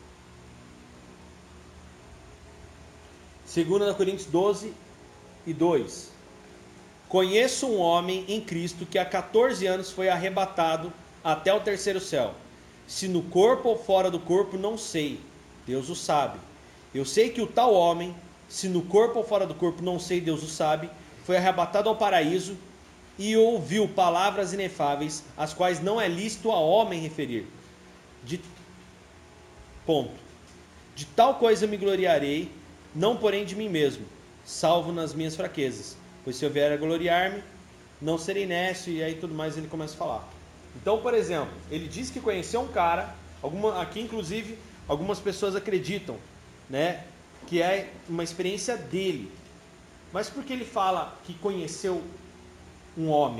Segunda Coríntios doze e dois. Conheço um homem em Cristo que há quatorze anos foi arrebatado até o terceiro céu. Se no corpo ou fora do corpo, não sei. Deus o sabe. Eu sei que o tal homem, se no corpo ou fora do corpo, não sei, Deus o sabe, foi arrebatado ao paraíso e ouviu palavras inefáveis, as quais não é lícito a homem referir. De ponto. De tal coisa me gloriarei, não porém de mim mesmo, salvo nas minhas fraquezas. Pois se eu vier a gloriar-me, não serei nécio, e aí tudo mais ele começa a falar. Então, por exemplo, ele diz que conheceu um cara, alguma, aqui inclusive algumas pessoas acreditam, né, que é uma experiência dele. Mas por que ele fala que conheceu um homem?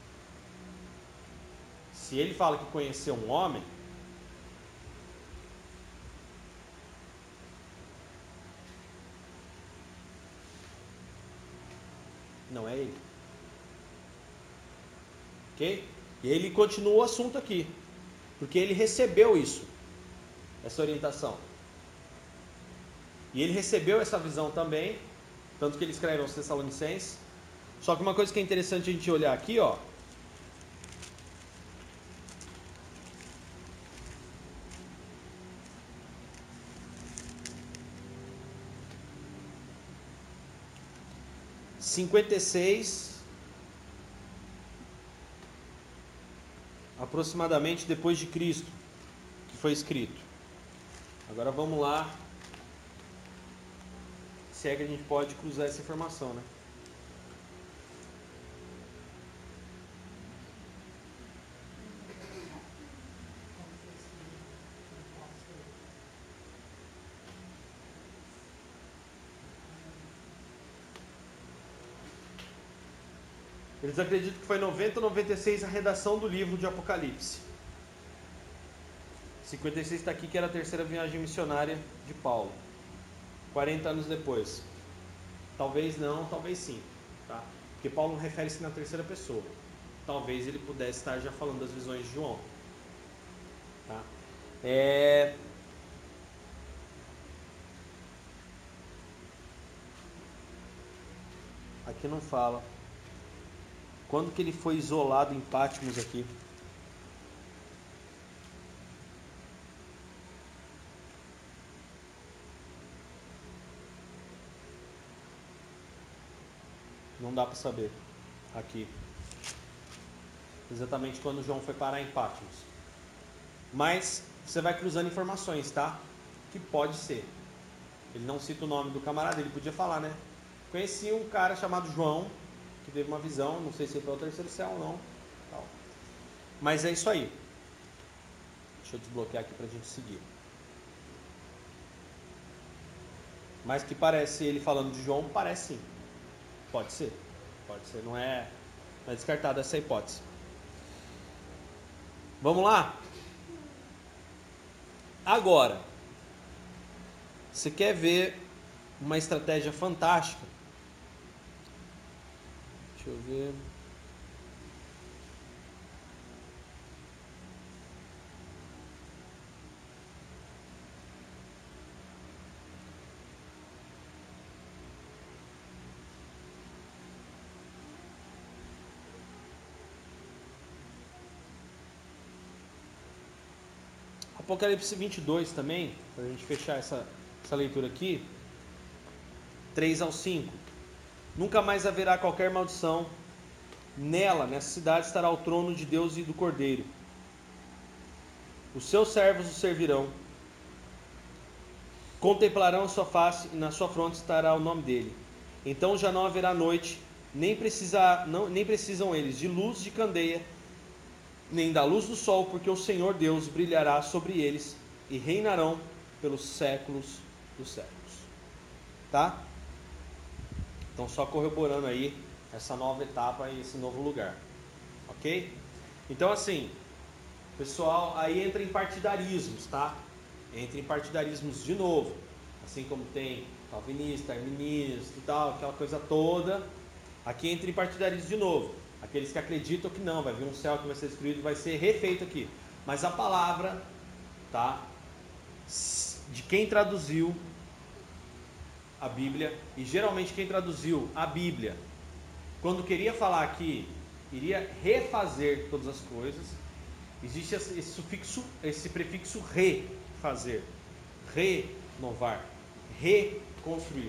Se ele fala que conheceu um homem, não é ele. Ok? E ele continua o assunto aqui. Porque ele recebeu isso. Essa orientação. E ele recebeu essa visão também. Tanto que ele escreve aos Tessalonicenses. Só que uma coisa que é interessante a gente olhar aqui, ó. cinquenta e seis, aproximadamente depois de Cristo, que foi escrito. Agora vamos lá, se é que a gente pode cruzar essa informação, né? Eles acreditam que foi noventa ou noventa e seis a redação do livro de Apocalipse. cinquenta e seis está aqui, que era a terceira viagem missionária de Paulo. quarenta anos depois. Talvez não, talvez sim. Tá? Porque Paulo refere-se na terceira pessoa. Talvez ele pudesse estar já falando das visões de João. Tá? É... Aqui não fala. Quando que ele foi isolado em Patmos aqui? Não dá para saber aqui. Exatamente quando João foi parar em Patmos. Mas você vai cruzando informações, tá? Que pode ser. Ele não cita o nome do camarada, ele podia falar, né? Conheci um cara chamado João, que teve uma visão, não sei se foi ao terceiro céu ou não. Tal. Mas é isso aí. Deixa eu desbloquear aqui pra gente seguir. Mas que parece ele falando de João, parece sim. Pode ser. Pode ser, não é, não é descartada essa hipótese. Vamos lá? Agora, você quer ver uma estratégia fantástica? Deixa eu ver. Apocalipse vinte e dois também, para a gente fechar essa, essa leitura aqui, três ao cinco. Nunca mais haverá qualquer maldição. Nela, nessa cidade, estará o trono de Deus e do Cordeiro. Os seus servos o servirão. Contemplarão a sua face e na sua fronte estará o nome dele. Então já não haverá noite, nem, precisa, não, nem precisam eles de luz de candeia, nem da luz do sol, porque o Senhor Deus brilhará sobre eles e reinarão pelos séculos dos séculos. Tá? Então só corroborando aí essa nova etapa e esse novo lugar. Ok? Então assim, pessoal aí entra em partidarismos, tá? Entra em partidarismos de novo. Assim como tem calvinista, arminista e tal, aquela coisa toda. Aqui entra em partidarismo de novo. Aqueles que acreditam que não, vai vir um céu que vai ser destruído, vai ser refeito aqui. Mas a palavra, tá? De quem traduziu a Bíblia, e geralmente quem traduziu a Bíblia, quando queria falar que iria refazer todas as coisas, existe esse sufixo, esse prefixo refazer, renovar, reconstruir.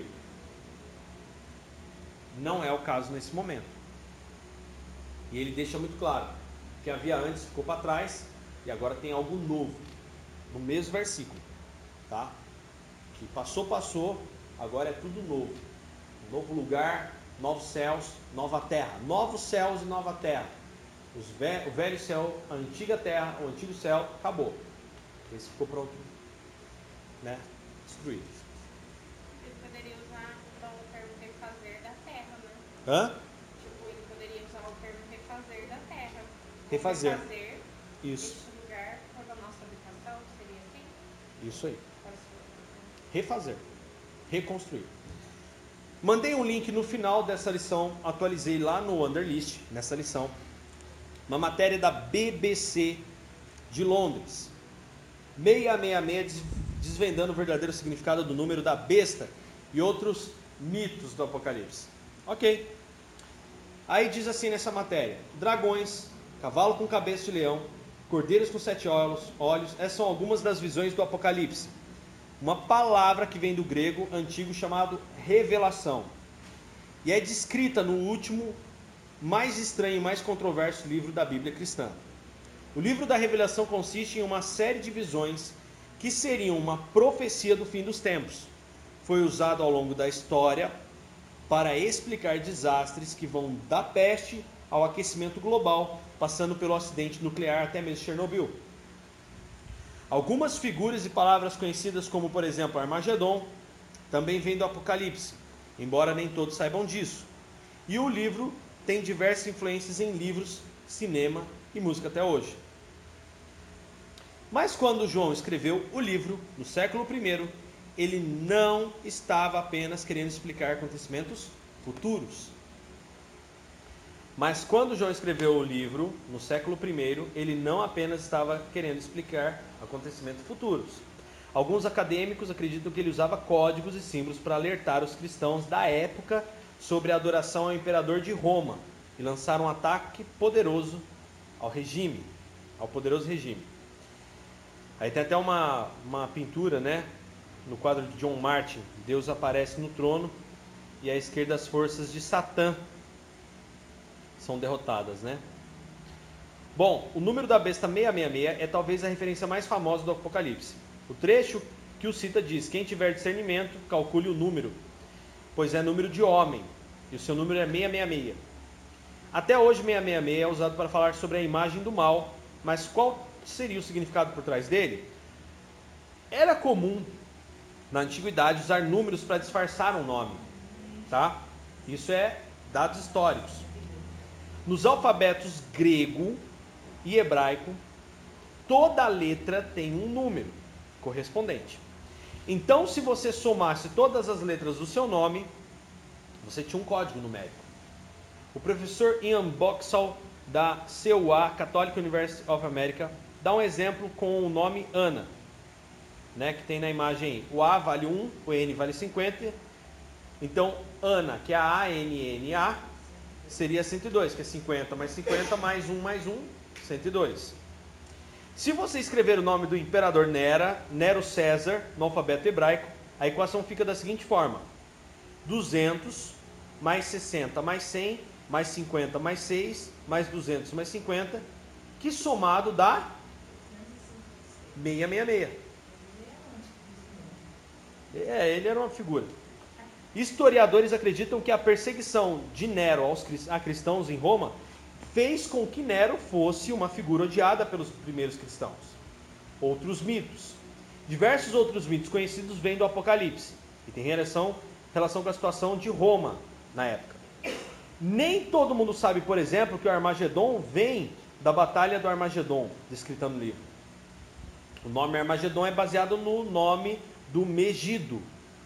Não é o caso nesse momento. E ele deixa muito claro que havia antes, ficou para trás, e agora tem algo novo, no mesmo versículo, tá? Que passou, passou, agora é tudo novo. Um novo lugar, novos céus, nova terra. Novos céus e nova terra. Os ve- o velho céu, a antiga terra, o antigo céu, acabou. Esse ficou pronto, né? Destruído. Ele poderia usar então, o termo refazer da terra, né? Hã? Tipo, ele poderia usar o termo refazer da terra. Refazer. Refazer Isso. este lugar para a nossa habitação, seria assim? Isso aí. Pode ser. Refazer. Reconstruir. Mandei um link no final dessa lição, atualizei lá no Underlist, nessa lição, uma matéria da B B C de Londres, seiscentos e sessenta e seis, desvendando o verdadeiro significado do número da besta e outros mitos do Apocalipse. Ok. Aí diz assim nessa matéria: dragões, cavalo com cabeça de leão, cordeiros com sete olhos, olhos, essas são algumas das visões do Apocalipse. Uma palavra que vem do grego antigo chamado revelação. E é descrita no último, mais estranho e mais controverso livro da Bíblia cristã. O livro da Revelação consiste em uma série de visões que seriam uma profecia do fim dos tempos. Foi usado ao longo da história para explicar desastres que vão da peste ao aquecimento global, passando pelo acidente nuclear até mesmo Chernobyl. Algumas figuras e palavras conhecidas como, por exemplo, Armagedon, também vêm do Apocalipse, embora nem todos saibam disso. E o livro tem diversas influências em livros, cinema e música até hoje. Mas quando João escreveu o livro, no século primeiro, ele não estava apenas querendo explicar acontecimentos futuros. Mas quando João escreveu o livro, no século primeiro, ele não apenas estava querendo explicar acontecimentos futuros. Alguns acadêmicos acreditam que ele usava códigos e símbolos para alertar os cristãos da época sobre a adoração ao imperador de Roma e lançar um ataque poderoso ao regime, ao poderoso regime. Aí tem até uma, uma pintura, né, no quadro de John Martin, Deus aparece no trono e à esquerda as forças de Satã são derrotadas, né? Bom, o número da besta seiscentos e sessenta e seis é talvez a referência mais famosa do Apocalipse. O trecho que o cita diz: quem tiver discernimento, calcule o número, pois é número de homem, e o seu número é seiscentos e sessenta e seis. Até hoje, seiscentos e sessenta e seis é usado para falar sobre a imagem do mal, mas qual seria o significado por trás dele? Era comum, na antiguidade, usar números para disfarçar um nome, tá? Isso é dados históricos. Nos alfabetos grego e hebraico, toda letra tem um número correspondente. Então, se você somasse todas as letras do seu nome, você tinha um código numérico. O professor Ian Boxall, da C U A, Catholic University of America, dá um exemplo com o nome Ana, né, que tem na imagem aí. O A vale um, o N vale cinquenta. Então, Ana, que é a A N N A, seria cento e dois, que é cinquenta mais cinquenta mais um mais um, cento e dois. Se você escrever o nome do imperador Nera, Nero César, no alfabeto hebraico, a equação fica da seguinte forma: duzentos mais sessenta mais cem mais cinquenta mais seis mais duzentos mais cinquenta, que somado dá seiscentos e sessenta e seis. É, ele era uma figura. Historiadores acreditam que a perseguição de Nero aos, a cristãos em Roma fez com que Nero fosse uma figura odiada pelos primeiros cristãos. Outros mitos. Diversos outros mitos conhecidos vêm do Apocalipse e tem relação, relação com a situação de Roma na época. Nem todo mundo sabe, por exemplo, que o Armagedon vem da Batalha do Armagedon, descrita no livro. O nome Armagedon é baseado no nome do Megido,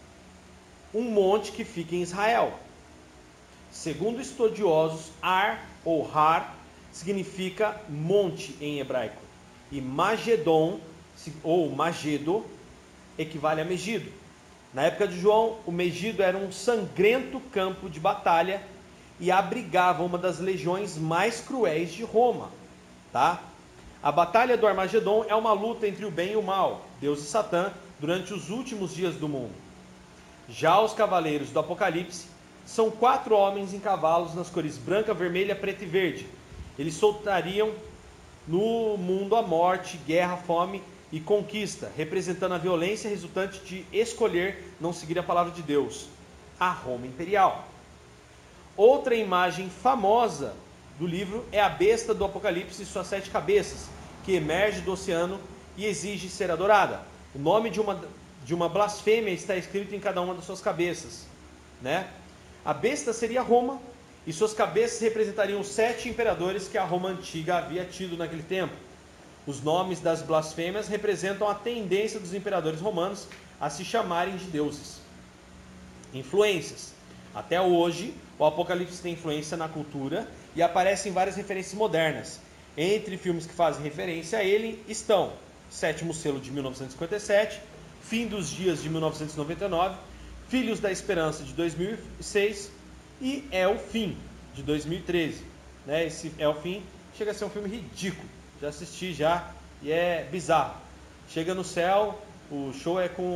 um monte que fica em Israel. Segundo estudiosos, Ar ou Har significa monte em hebraico, e Magedon ou Magedo equivale a Megido. Na época de João, o Megido era um sangrento campo de batalha e abrigava uma das legiões mais cruéis de Roma, tá? A batalha do Armagedon é uma luta entre o bem e o mal, Deus e Satã, durante os últimos dias do mundo. Já os cavaleiros do Apocalipse são quatro homens em cavalos nas cores branca, vermelha, preta e verde. Eles soltariam no mundo a morte, guerra, fome e conquista, representando a violência resultante de escolher não seguir a palavra de Deus, a Roma Imperial. Outra imagem famosa do livro é a besta do Apocalipse e suas sete cabeças, que emerge do oceano e exige ser adorada. O nome de uma, de uma blasfêmia está escrito em cada uma das suas cabeças, né? A besta seria Roma, e suas cabeças representariam os sete imperadores que a Roma antiga havia tido naquele tempo. Os nomes das blasfêmias representam a tendência dos imperadores romanos a se chamarem de deuses. Influências. Até hoje, o Apocalipse tem influência na cultura e aparece em várias referências modernas. Entre filmes que fazem referência a ele estão Sétimo Selo de mil novecentos e cinquenta e sete, Fim dos Dias de mil novecentos e noventa e nove, Filhos da Esperança de dois mil e seis e É o Fim de dois mil e treze. Né? Esse É o Fim chega a ser um filme ridículo. Já assisti já e é bizarro. Chega no céu, o show é com...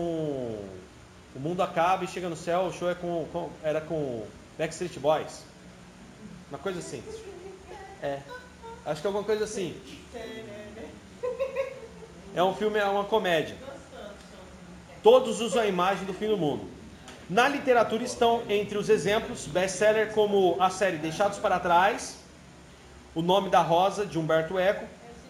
O mundo acaba e chega no céu, o show é com... com... Era com Backstreet Boys. Uma coisa assim. É. Acho que é alguma coisa assim. É um filme, é uma comédia. Todos usam a imagem do fim do mundo. Na literatura estão entre os exemplos best-seller como a série Deixados para Trás, O Nome da Rosa, de Humberto Eco,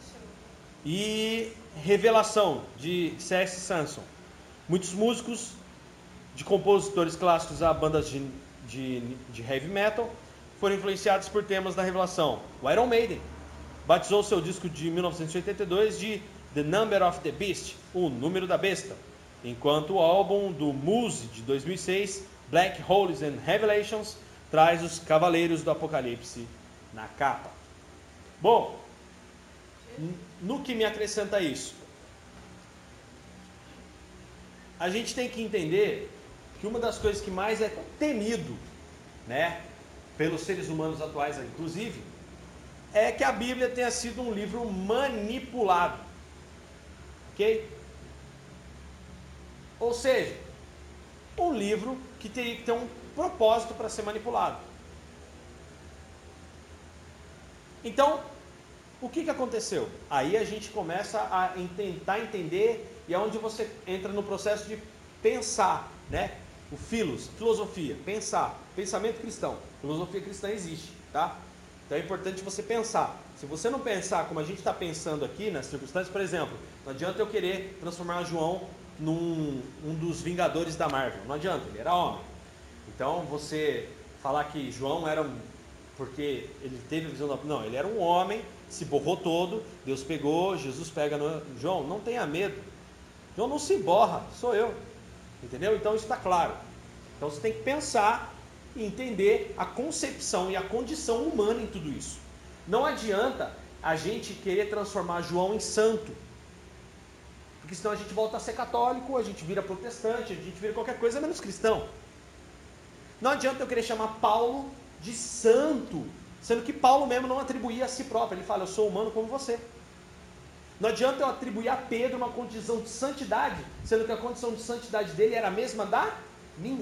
e Revelação, de C S Sanson. Muitos músicos, de compositores clássicos a bandas de, de, de heavy metal, foram influenciados por temas da Revelação. O Iron Maiden batizou seu disco de mil novecentos e oitenta e dois de The Number of the Beast, o número da besta, enquanto o álbum do Muse, de dois mil e seis, Black Holes and Revelations, traz os Cavaleiros do Apocalipse na capa. Bom, no que me acrescenta isso? A gente tem que entender que uma das coisas que mais é temido, né, pelos seres humanos atuais, inclusive, é que a Bíblia tenha sido um livro manipulado. Ok? Ou seja, um livro que teria que ter um propósito para ser manipulado. Então, o que, que aconteceu? Aí a gente começa a tentar entender, e é onde você entra no processo de pensar, né? O filos, filosofia, pensar, pensamento cristão. Filosofia cristã existe, tá? Então é importante você pensar. Se você não pensar como a gente está pensando aqui nas circunstâncias, por exemplo, não adianta eu querer transformar João num um dos Vingadores da Marvel. Não adianta, ele era homem. Então você falar que João era um... porque ele teve a visão da... Não, ele era um homem, se borrou todo, Deus pegou, Jesus pega no... João, não tenha medo. João não se borra, sou eu. Entendeu? Então isso está claro. Então você tem que pensar e entender a concepção e a condição humana em tudo isso. Não adianta a gente querer transformar João em santo, porque senão a gente volta a ser católico, a gente vira protestante, a gente vira qualquer coisa menos cristão. Não adianta eu querer chamar Paulo de santo, sendo que Paulo mesmo não atribuía a si próprio. Ele fala, eu sou humano como você. Não adianta eu atribuir a Pedro uma condição de santidade, sendo que a condição de santidade dele era a mesma da minha.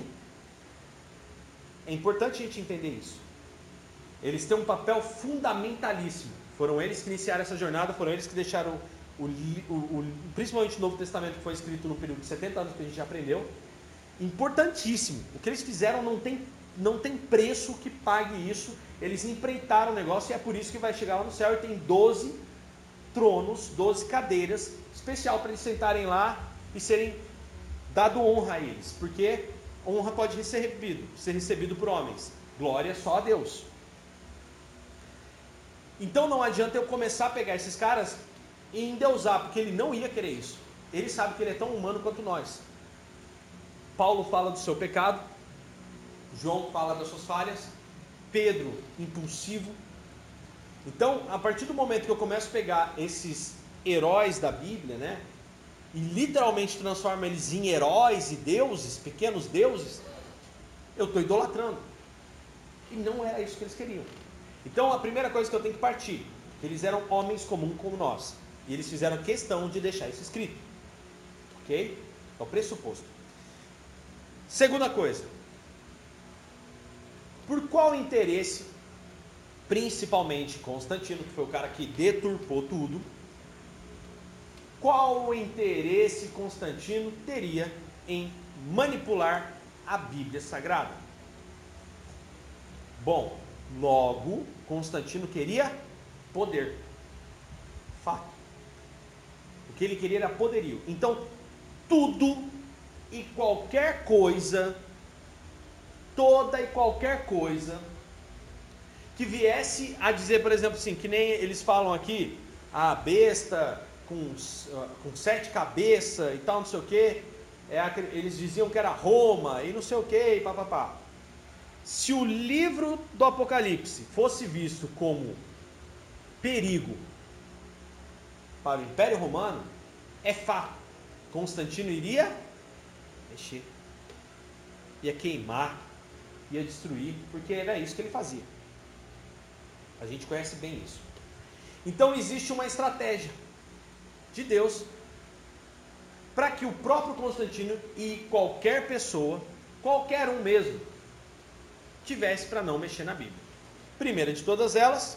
É importante a gente entender isso. Eles têm um papel fundamentalíssimo. Foram eles que iniciaram essa jornada, foram eles que deixaram, o, o, o, principalmente o Novo Testamento, que foi escrito no período de setenta anos, que a gente já aprendeu. Importantíssimo. O que eles fizeram não tem, não tem preço que pague isso. Eles empreitaram o negócio e é por isso que vai chegar lá no céu e tem doze tronos, doze cadeiras, especial para eles sentarem lá e serem dado honra a eles, porque honra pode ser recebido, ser recebido por homens, glória só a Deus. Então não adianta eu começar a pegar esses caras e endeusar, porque ele não ia querer isso. Ele sabe que ele é tão humano quanto nós. Paulo fala do seu pecado, João fala das suas falhas, Pedro, impulsivo. Então, a partir do momento que eu começo a pegar esses heróis da Bíblia, né, e literalmente transformo eles em heróis e deuses, pequenos deuses, eu estou idolatrando. E não era isso que eles queriam. Então, a primeira coisa que eu tenho que partir, eles eram homens comuns como nós, e eles fizeram questão de deixar isso escrito. Ok? É o pressuposto. Segunda coisa, por qual interesse, principalmente Constantino, que foi o cara que deturpou tudo, qual o interesse Constantino teria em manipular a Bíblia Sagrada? Bom, logo, Constantino queria poder. Fato. O que ele queria era poderio. Então, tudo e qualquer coisa, toda e qualquer coisa, que viesse a dizer, por exemplo, assim, que nem eles falam aqui, a besta com, com sete cabeças e tal, não sei o que, é, eles diziam que era Roma e não sei o que, e papapá. Se o livro do Apocalipse fosse visto como perigo para o Império Romano, é fato, Constantino iria mexer, ia queimar, ia destruir, porque era isso que ele fazia. A gente conhece bem isso. Então existe uma estratégia de Deus para que o próprio Constantino e qualquer pessoa, qualquer um mesmo, tivesse para não mexer na Bíblia. Primeira de todas elas,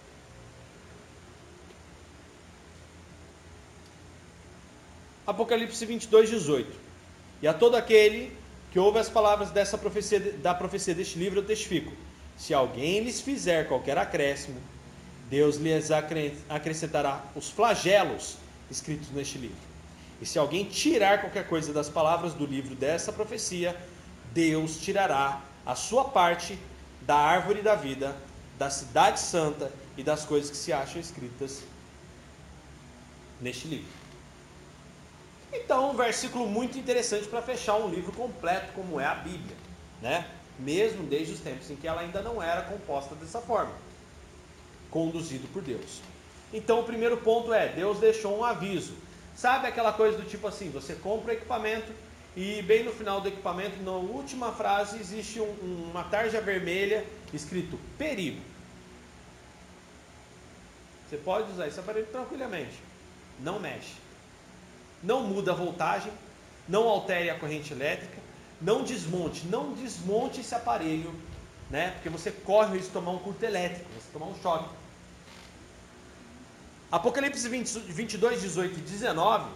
Apocalipse vinte e dois, dezoito. E a todo aquele que ouve as palavras dessa profecia, da profecia deste livro, eu testifico: se alguém lhes fizer qualquer acréscimo, Deus lhes acrescentará os flagelos escritos neste livro. E se alguém tirar qualquer coisa das palavras do livro dessa profecia, Deus tirará a sua parte da árvore da vida, da cidade santa e das coisas que se acham escritas neste livro. Então, um versículo muito interessante para fechar um livro completo como é a Bíblia, né? Mesmo desde os tempos em que ela ainda não era composta dessa forma, conduzido por Deus. Então, o primeiro ponto é, Deus deixou um aviso. Sabe aquela coisa do tipo assim, você compra o equipamento e bem no final do equipamento, na última frase, existe um, uma tarja vermelha escrito perigo. Você pode usar esse aparelho tranquilamente, não mexe. Não muda a voltagem, não altere a corrente elétrica, não desmonte, não desmonte esse aparelho, né? Porque você corre o risco de tomar um curto elétrico, você tomar um choque. Apocalipse vinte e dois, dezoito e dezenove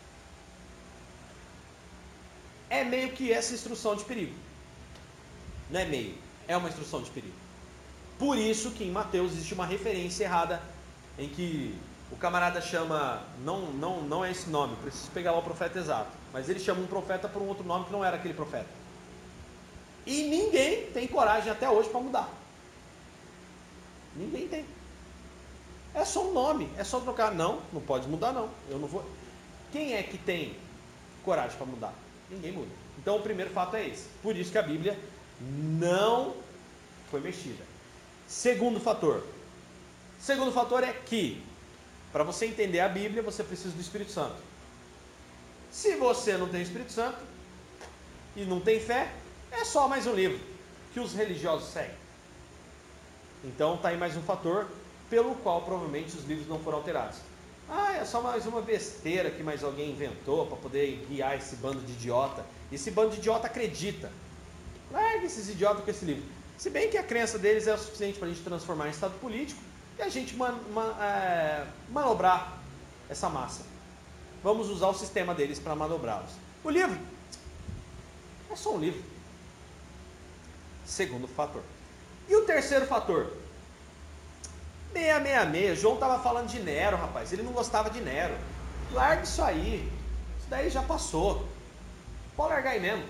é meio que essa instrução de perigo. Não é meio, é uma instrução de perigo. Por isso que em Mateus existe uma referência errada em que o camarada chama, não, não, não é esse nome, preciso pegar lá o profeta exato, mas ele chama um profeta por um outro nome que não era aquele profeta. E ninguém tem coragem até hoje para mudar. Ninguém tem. É só um nome, é só trocar. Não, não pode mudar não. Eu não vou. Quem é que tem coragem para mudar? Ninguém muda. Então o primeiro fato é esse. Por isso que a Bíblia não foi mexida. Segundo fator. Segundo fator é que para você entender a Bíblia, você precisa do Espírito Santo. Se você não tem o Espírito Santo e não tem fé, é só mais um livro que os religiosos seguem. Então está aí mais um fator pelo qual provavelmente os livros não foram alterados. Ah, é só mais uma besteira que mais alguém inventou para poder guiar esse bando de idiota. Esse bando de idiota acredita. Larga esses idiotas com esse livro. Se bem que a crença deles é o suficiente para a gente transformar em estado político e a gente man, man, é, manobrar essa massa. Vamos usar o sistema deles para manobrá-los. O livro é só um livro. Segundo fator. E o terceiro fator? seiscentos e sessenta e seis. João estava falando de Nero, rapaz. Ele não gostava de Nero. Larga isso aí. Isso daí já passou. Pode largar aí mesmo.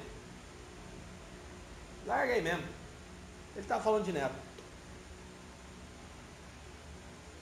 Larga aí mesmo. Ele estava falando de Nero.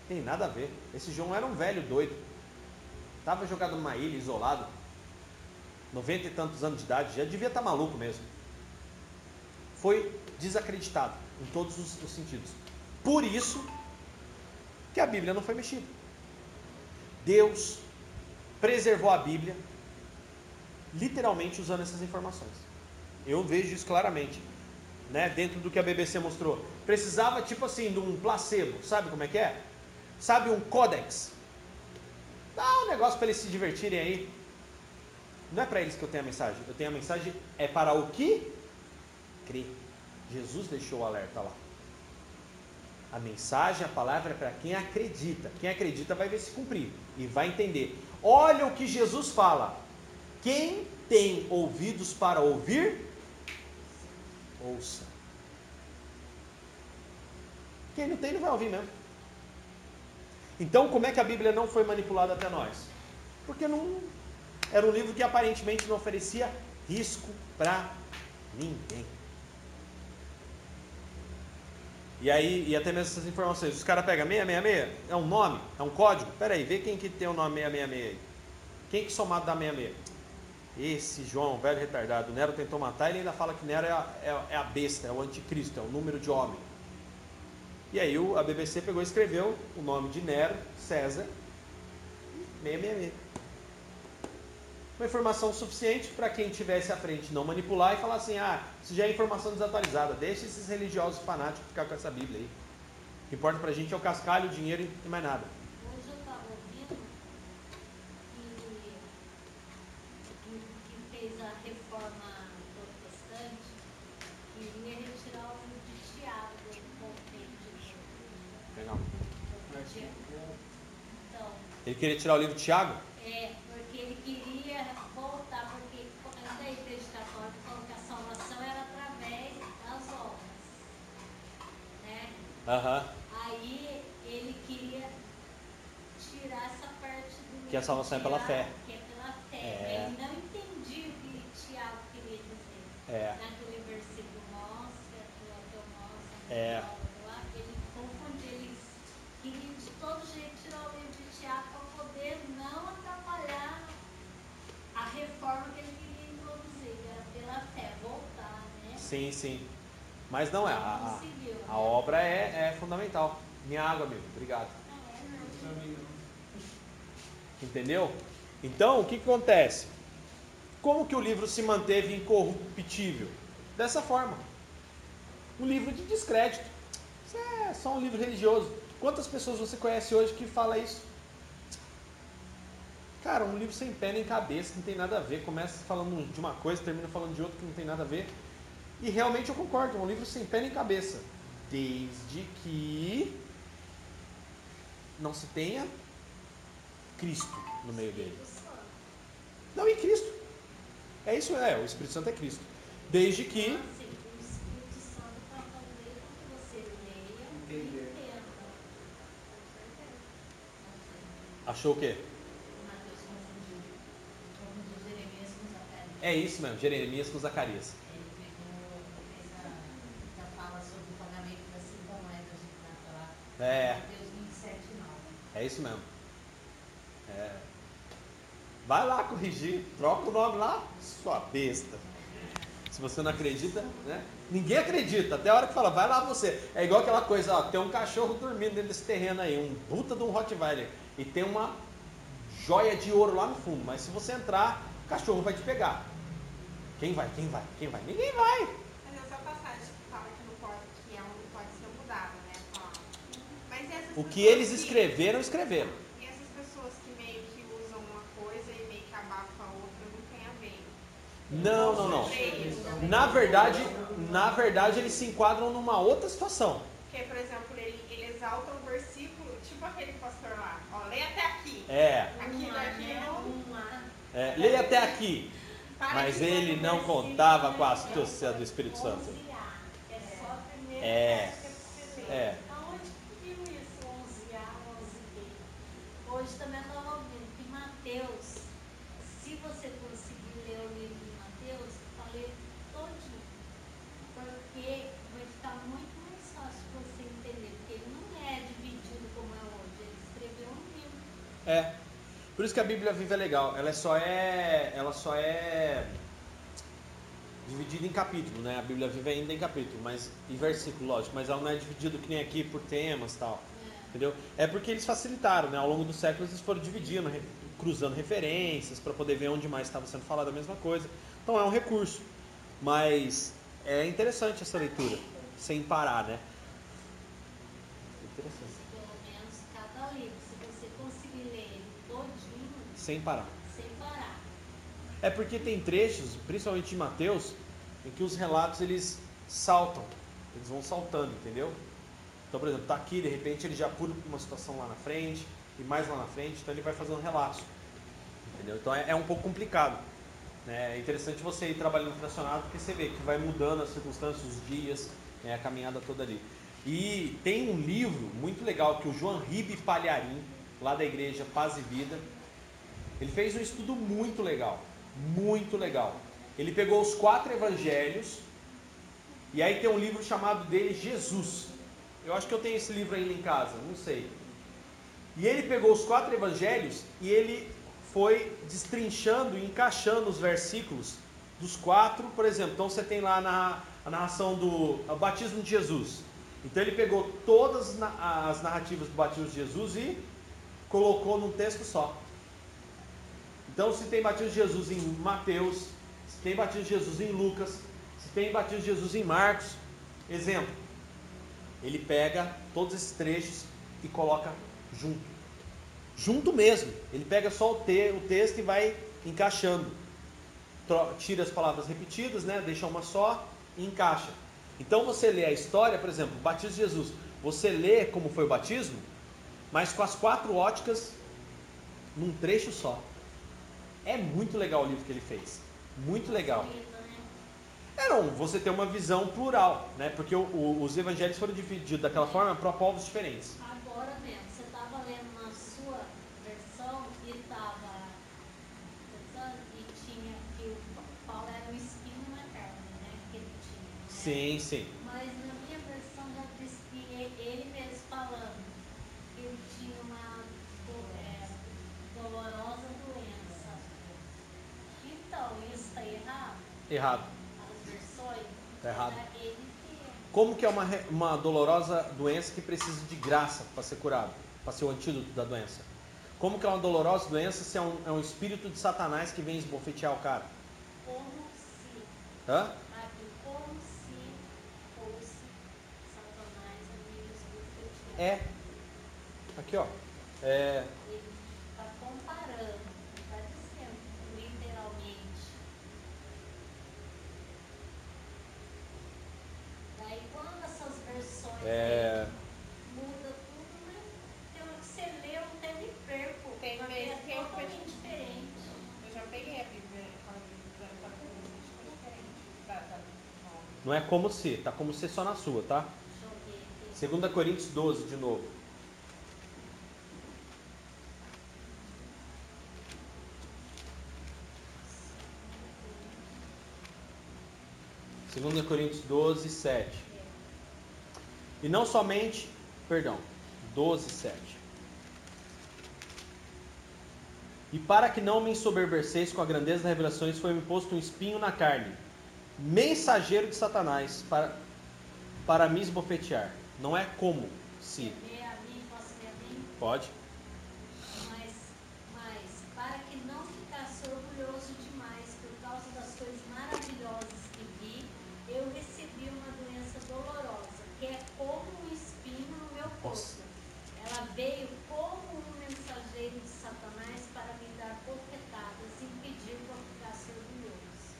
Tem nada a ver. Esse João era um velho doido. Estava jogado numa ilha, isolado. noventa e tantos anos de idade, já devia estar maluco mesmo. Foi desacreditado em todos os, os sentidos. Por isso que a Bíblia não foi mexida. Deus preservou a Bíblia literalmente usando essas informações. Eu vejo isso claramente, né? Dentro do que a B B C mostrou. Precisava tipo assim de um placebo, sabe como é que é? Sabe, um códex. Dá um negócio para eles se divertirem aí. Não é para eles que eu tenho a mensagem. Eu tenho a mensagem é para o que crê. Jesus deixou o alerta lá. A mensagem, a palavra é para quem acredita. Quem acredita vai ver se cumprir e vai entender. Olha o que Jesus fala. Quem tem ouvidos para ouvir, ouça. Quem não tem, não vai ouvir mesmo. Então, como é que a Bíblia não foi manipulada até nós? Porque não era um livro que aparentemente não oferecia risco para ninguém. E aí, e até mesmo essas informações, os caras pegam seiscentos e sessenta e seis, é um nome, é um código? Pera aí, vê quem que tem o nome seiscentos e sessenta e seis aí. Quem que somado dá seiscentos e sessenta e seis? Esse João, velho retardado, Nero tentou matar, ele ainda fala que Nero é a, é, é a besta, é o anticristo, é o número de homem. E aí o, a B B C pegou e escreveu o nome de Nero, César, seiscentos e sessenta e seis. Uma informação suficiente para quem tivesse à frente não manipular e falar assim, ah, isso já é informação desatualizada, deixa esses religiosos fanáticos ficar com essa Bíblia aí. O que importa pra gente é o cascalho, o dinheiro e mais nada. Hoje eu estava ouvindo que, que fez a reforma protestante, queria retirar o livro de Tiago do conceito de Legal. Então, Ele queria tirar o livro de Tiago? é, porque ele queria voltar, porque antes da igreja católica falou que a salvação era através das obras, né? Aham. Aí ele queria tirar essa parte do Que a salvação é pela Tiago, fé. que é pela fé. É. Ele não entendia o que Tiago queria dizer. É. Naquele versículo mostra, até o mostra, É. lá, ele confundia, ele queria de todo jeito tirar o livro de Tiago para poder não atrapalhar a reforma que ele queria introduzir, que era pela fé, voltar, né? Sim, sim. Mas não é, a, a, Conseguiu, né? a obra é, é fundamental. Minha água, amigo, obrigado. Entendeu? Então, o que, que acontece? Como que o livro se manteve incorruptível? Dessa forma. Um livro de descrédito. Isso é só um livro religioso. Quantas pessoas você conhece hoje que fala isso? Cara, um livro sem pé nem cabeça, que não tem nada a ver. Começa falando de uma coisa, termina falando de outra que não tem nada a ver. E realmente eu concordo, é um livro sem pé nem cabeça. Desde que não se tenha Cristo no meio dele. Não, e Cristo. É isso, é, o Espírito Santo é Cristo. Desde que... Então, assim, o Espírito Santo para fazer com que você leia e Entender. entenda. Achou o quê? O Mateus confundiu. Confundiu Jeremias com Zacarias. É isso mesmo, Jeremias com Zacarias. Ele pegou, fez a, a fala sobre o pagamento das cinco moedas de prata lá. É. Mateus vinte e sete, nove. É isso mesmo. É. Vai lá corrigir, troca o nome lá, sua besta. Se você não acredita, né? Ninguém acredita, até a hora que fala, vai lá você. É igual aquela coisa, ó, tem um cachorro dormindo dentro desse terreno aí, um puta de um Rottweiler, e tem uma joia de ouro lá no fundo, mas se você entrar, o cachorro vai te pegar. Quem vai? Quem vai? Quem vai? Ninguém vai. Mas essa passagem que fala que não pode, que é onde pode ser mudada, né? Fala. Mas e essas O que pessoas eles escreveram, escreveram. E essas pessoas que meio que usam uma coisa e meio que abafam a outra, não tem a ver. Não, não, não. Na verdade, na verdade eles se enquadram numa outra situação. Porque, por exemplo, ele, ele exalta um versículo, tipo aquele pastor lá. Ó, leia até aqui. É, Aqui Um lá, daqui né? não. Um lá. é leia até aqui. Para Mas de ele ler não o contava com a astúcia do Espírito Santo. onze A, que é só a primeira É. parte que é pra você ler. É. Aonde que viu isso? onze A, onze B. Hoje também eu estava ouvindo que Mateus, se você conseguir ler o livro de Mateus, para ler todinho. Porque vai ficar muito mais fácil você entender. Porque ele não é dividido como é hoje. É. Por isso que a Bíblia Viva é legal. Ela só é, ela só é dividida em capítulo, né? A Bíblia Viva é ainda em capítulo, mas em versículo, lógico. Mas ela não é dividida que nem aqui por temas e tal. Entendeu? É porque eles facilitaram, né? Ao longo dos séculos eles foram dividindo, re- cruzando referências para poder ver onde mais estava sendo falado a mesma coisa. Então é um recurso. Mas é interessante essa leitura, sem parar, né? Interessante. Pelo menos cada livro, se você conseguir ler ele todinho, Sem parar. sem parar. É porque tem trechos, principalmente em Mateus, em que os relatos eles saltam, eles vão saltando, entendeu? Então, por exemplo, tá aqui, de repente ele já pula para uma situação lá na frente, e mais lá na frente, então ele vai fazendo relatos, entendeu? Então é, é um pouco complicado, né? É interessante você ir trabalhando fracionado, porque você vê que vai mudando as circunstâncias, os dias, né? A caminhada toda ali. E tem um livro muito legal que o João Ribe Palharim, lá da igreja Paz e Vida, ele fez um estudo muito legal, muito legal. Ele pegou os quatro evangelhos, e aí tem um livro chamado dele Jesus. Eu acho que eu tenho esse livro ainda em casa, não sei. E ele pegou os quatro evangelhos e ele foi destrinchando e encaixando os versículos dos quatro, por exemplo. Então você tem lá na, a narração do a batismo de Jesus. Então ele pegou todas as narrativas do batismo de Jesus e colocou num texto só. Então se tem batismo de Jesus em Mateus, se tem batismo de Jesus em Lucas, se tem batismo de Jesus em Marcos, exemplo. Ele pega todos esses trechos e coloca junto. Junto mesmo. Ele pega só o, te, o texto e vai encaixando. Tro, tira as palavras repetidas, né? Deixa uma só e encaixa. Então você lê a história, por exemplo, o batismo de Jesus. Você lê como foi o batismo, mas com as quatro óticas num trecho só. É muito legal o livro que ele fez. Muito legal. É, não, você tem uma visão plural, né? Porque o, o, os evangelhos foram divididos daquela forma para povos diferentes. Agora mesmo, você estava lendo na sua versão e estava e tinha que o Paulo era um espinho na carne, né? Que ele tinha. Né? Sim, sim. Mas na minha versão já diz que ele mesmo falando que ele tinha uma do- é, dolorosa doença. Então, isso está errado? Errado. As versões? Tá errado. Era ele que Como que é uma, re- uma dolorosa doença que precisa de graça para ser curado, para ser o antídoto da doença? Como que é uma dolorosa doença se é um, é um espírito de Satanás que vem esbofetear o cara? como se Hã? aqui, como se fosse Satanás amigos do Fetiche. É. Aqui, ó. É, Ele está comparando, não está dizendo literalmente. Daí quando essas versões é, aí muda tudo, né? Tem hora que você lê, eu até me perco. Tem porque vezes é que eu totalmente perco. diferente. Eu já peguei a Bíblia, a Bíblia tá com diferente. Tá, tá. Não. não é como se, tá como se só na sua, tá? Deixa eu ver aqui. segunda Coríntios doze, de novo. segunda Coríntios doze, sete. E não somente, perdão, doze, sete. E para que não me ensoberbeceis com a grandeza das revelações, foi-me posto um espinho na carne, mensageiro de Satanás, para, para me esbofetear. Não é como se. Lê a mim, posso ler a mim? Pode? Mas, mas, para que não ficasse orgulhoso demais por causa das coisas maravilhosas que vi, eu recebi uma doença dolorosa, que é como um espinho no meu corpo. Nossa. Ela veio como um mensageiro de Satanás para me dar bofetadas e impedir que eu ficasse orgulhoso.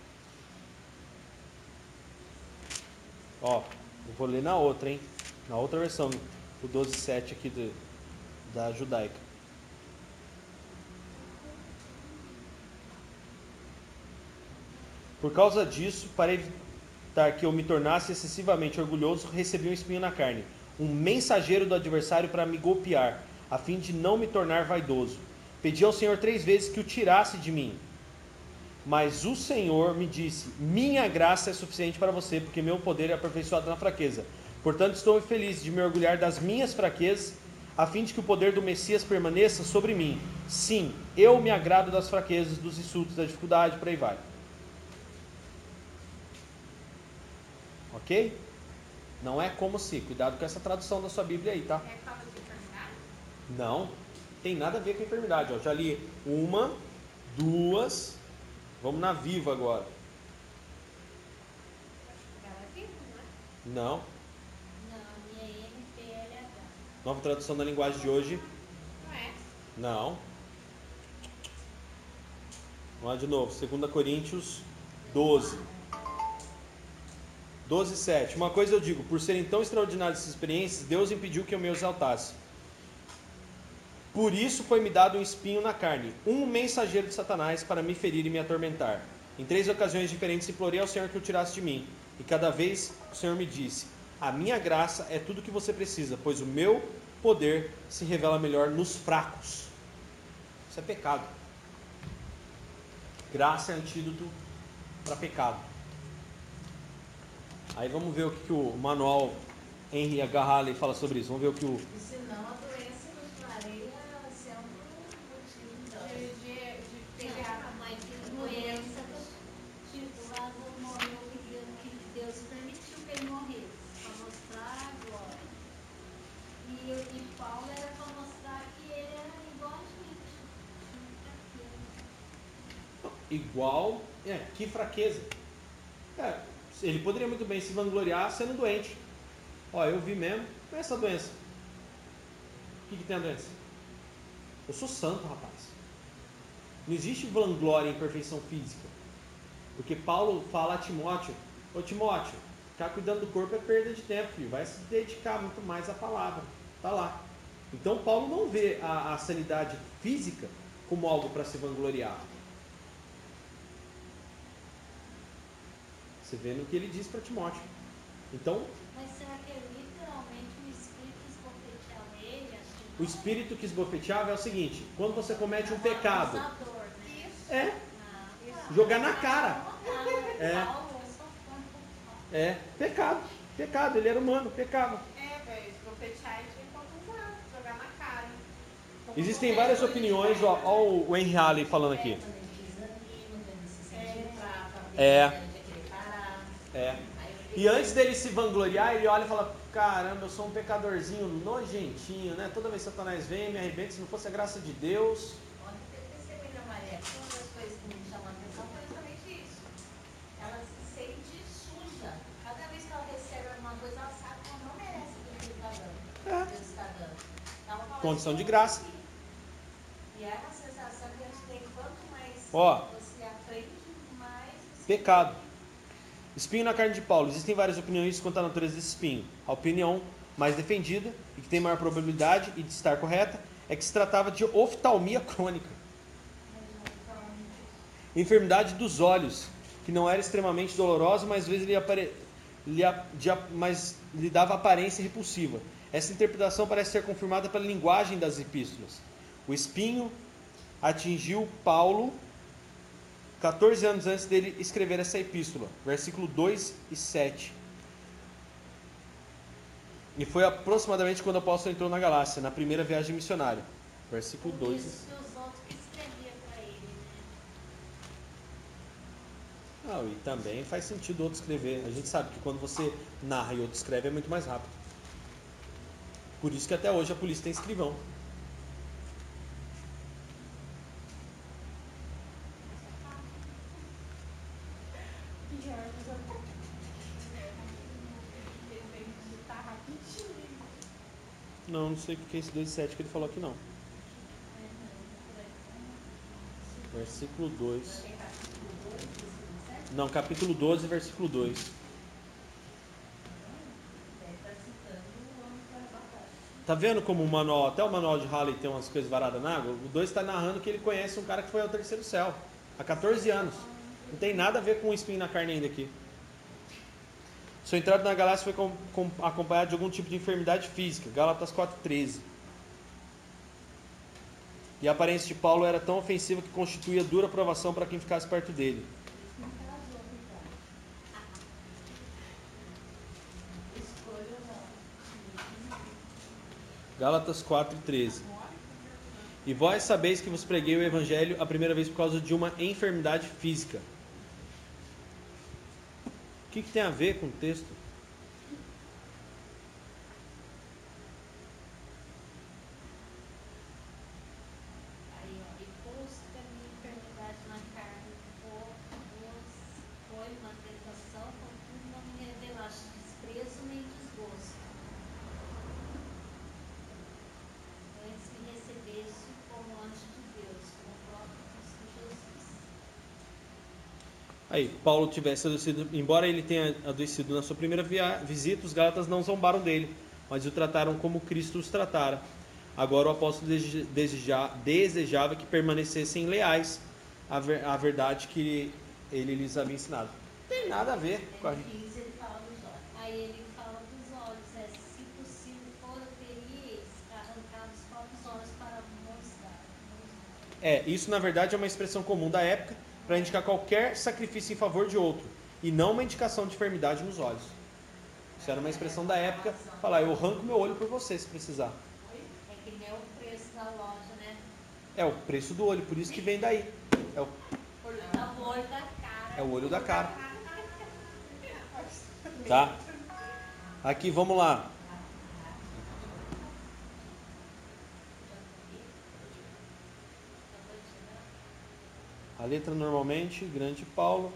Ó, eu vou ler na outra, hein? Na outra versão, o doze, sete aqui do, da judaica. Por causa disso, para evitar que eu me tornasse excessivamente orgulhoso, recebi um espinho na carne, um mensageiro do adversário para me golpear, a fim de não me tornar vaidoso. Pedi ao Senhor três vezes que o tirasse de mim. Mas o Senhor me disse: minha graça é suficiente para você, porque meu poder é aperfeiçoado na fraqueza. Portanto, estou feliz de me orgulhar das minhas fraquezas, a fim de que o poder do Messias permaneça sobre mim. Sim, eu me agrado das fraquezas, dos insultos, da dificuldade, por aí vai. Ok? Não é como se. Cuidado com essa tradução da sua Bíblia aí, tá? É fala de enfermidade? Não, tem nada a ver com a enfermidade. Ó, já li uma, duas. Vamos na Viva agora. Ela é viva, não é? Não. Não, minha N P L H. Nova tradução da linguagem de hoje. Não é? Não. Vamos lá de novo. dois Coríntios doze. doze, sete. Uma coisa eu digo, por serem tão extraordinárias essas experiências, Deus impediu que eu me exaltasse. Por isso foi-me dado um espinho na carne, um mensageiro de Satanás para me ferir e me atormentar. Em três ocasiões diferentes implorei ao Senhor que o tirasse de mim. E cada vez o Senhor me disse: a minha graça é tudo o que você precisa, pois o meu poder se revela melhor nos fracos. Isso é pecado. Graça é antídoto para pecado. Aí vamos ver o que, que o manual Henry H. Halley fala sobre isso. Vamos ver o que o... E senão a doença nos clareia sendo motivo De, de... de, de Tem pegar. a mãe de doença, tipo, Lázaro morreu que Deus, que Deus permitiu que ele morresse, para mostrar a glória. E, e Paulo era para mostrar que ele era igual a gente. Igual... É, que fraqueza. É, ele poderia muito bem se vangloriar sendo doente. Ó, eu vi mesmo. Não é essa doença. O que, que tem a doença? Eu sou santo, rapaz. Não existe vanglória em perfeição física. Porque Paulo fala a Timóteo: ô Timóteo, ficar cuidando do corpo é perda de tempo, filho. Vai se dedicar muito mais à palavra. Tá lá. Então Paulo não vê a, a sanidade física como algo para se vangloriar. Você vê no que ele diz para Timóteo. Então, Mas será que é literalmente o espírito esbofeteava ele? Assim, o espírito que esbofeteava é o seguinte: quando você comete um pecado, acusador, né? Isso. é Ah, jogar na cara. É. É. Paulo, eu sou fã do Paulo. É pecado. Pecado, ele era humano, pecava. É, velho, esbofetear e te acusar, jogar na cara. Como Existem qualquer várias coisa opiniões, de ó, pecado. ó o Henry Halley falando aqui. É, quando ele desanima, quando ele se sente fraco, É. a gente vai querer parar. É. Aí eu E antes dele se vangloriar, ele olha e fala: caramba, eu sou um pecadorzinho nojentinho, né? Toda vez que Satanás vem, me arrebenta. Se não fosse a graça de Deus. Ontem eu percebi na Maria, uma das coisas que me chamou a atenção foi justamente isso. Ela se sente suja. Cada vez que ela recebe alguma coisa, ela sabe que ela não merece o que Deus está dando. É. Deus está dando. Ela fala Condição isso de graça. E é a sensação que a gente tem, quanto mais Ó. você aprende, mais você Pecado. Espinho na carne de Paulo. Existem várias opiniões quanto à natureza desse espinho. A opinião mais defendida e que tem maior probabilidade e de estar correta é que se tratava de oftalmia crônica, enfermidade dos olhos, que não era extremamente dolorosa, mas às vezes lhe, apare... lhe, a... de... mas lhe dava aparência repulsiva. Essa interpretação parece ser confirmada pela linguagem das epístolas. O espinho atingiu Paulo quatorze anos antes dele escrever essa epístola, versículo dois e sete. E foi aproximadamente quando o apóstolo entrou na Galácia, na primeira viagem missionária. Versículo Por dois. isso que os outros que escreviam para ele, né? Não, e também faz sentido outro escrever. A gente sabe que quando você narra e outro escreve é muito mais rápido. Por isso que até hoje a polícia tem escrivão. Pior, mas eu vou. Ele tem que digitar rapidinho. Não, não sei o que é esse dois e sete que ele falou aqui não. Versículo dois. tem capítulo dois, versículo sete, Não, capítulo doze, versículo dois. deve estar citando o ano para a batalha. Tá vendo como o manual, até o manual de Halley tem umas coisas varadas na água? O dois está narrando que ele conhece um cara que foi ao terceiro céu, há quatorze anos. Não tem nada a ver com o espinho na carne ainda aqui. Sua entrada na Galácia foi com, com, acompanhada de algum tipo de enfermidade física. Gálatas quatro, treze. E a aparência de Paulo era tão ofensiva que constituía dura provação para quem ficasse perto dele. Não casou, então. Escolha não. Gálatas quatro, treze. E vós sabeis que vos preguei o evangelho a primeira vez por causa de uma enfermidade física. O que, que tem a ver com o texto? Aí, ó, e posto que a minha enfermidade na carne vos foi uma tentação, contudo não me revelaste desprezo nem desgosto. Antes me recebeste como anjo de Deus, como o próprio Cristo Jesus. Aí, Paulo tivesse adoecido, embora ele tenha adoecido na sua primeira via, visita, os gálatas não zombaram dele, mas o trataram como Cristo os tratara. Agora o apóstolo deseja, desejava que permanecessem leais à, ver, à verdade que ele lhes havia ensinado. Não tem nada a ver com a Ele quis, ele fala dos olhos. Aí ele fala dos olhos, é, se possível for, teríeis arrancado os próprios olhos para mostrar. É, isso na verdade é uma expressão comum da época para indicar qualquer sacrifício em favor de outro, e não uma indicação de enfermidade nos olhos. Isso era uma expressão da época, falar, eu arranco meu olho por você se precisar. É que nem o preço da loja, né? É o preço do olho, por isso que vem daí. É o, Olho da olho da cara. é o olho da cara. Tá? Aqui, vamos lá. A letra normalmente, grande Paulo.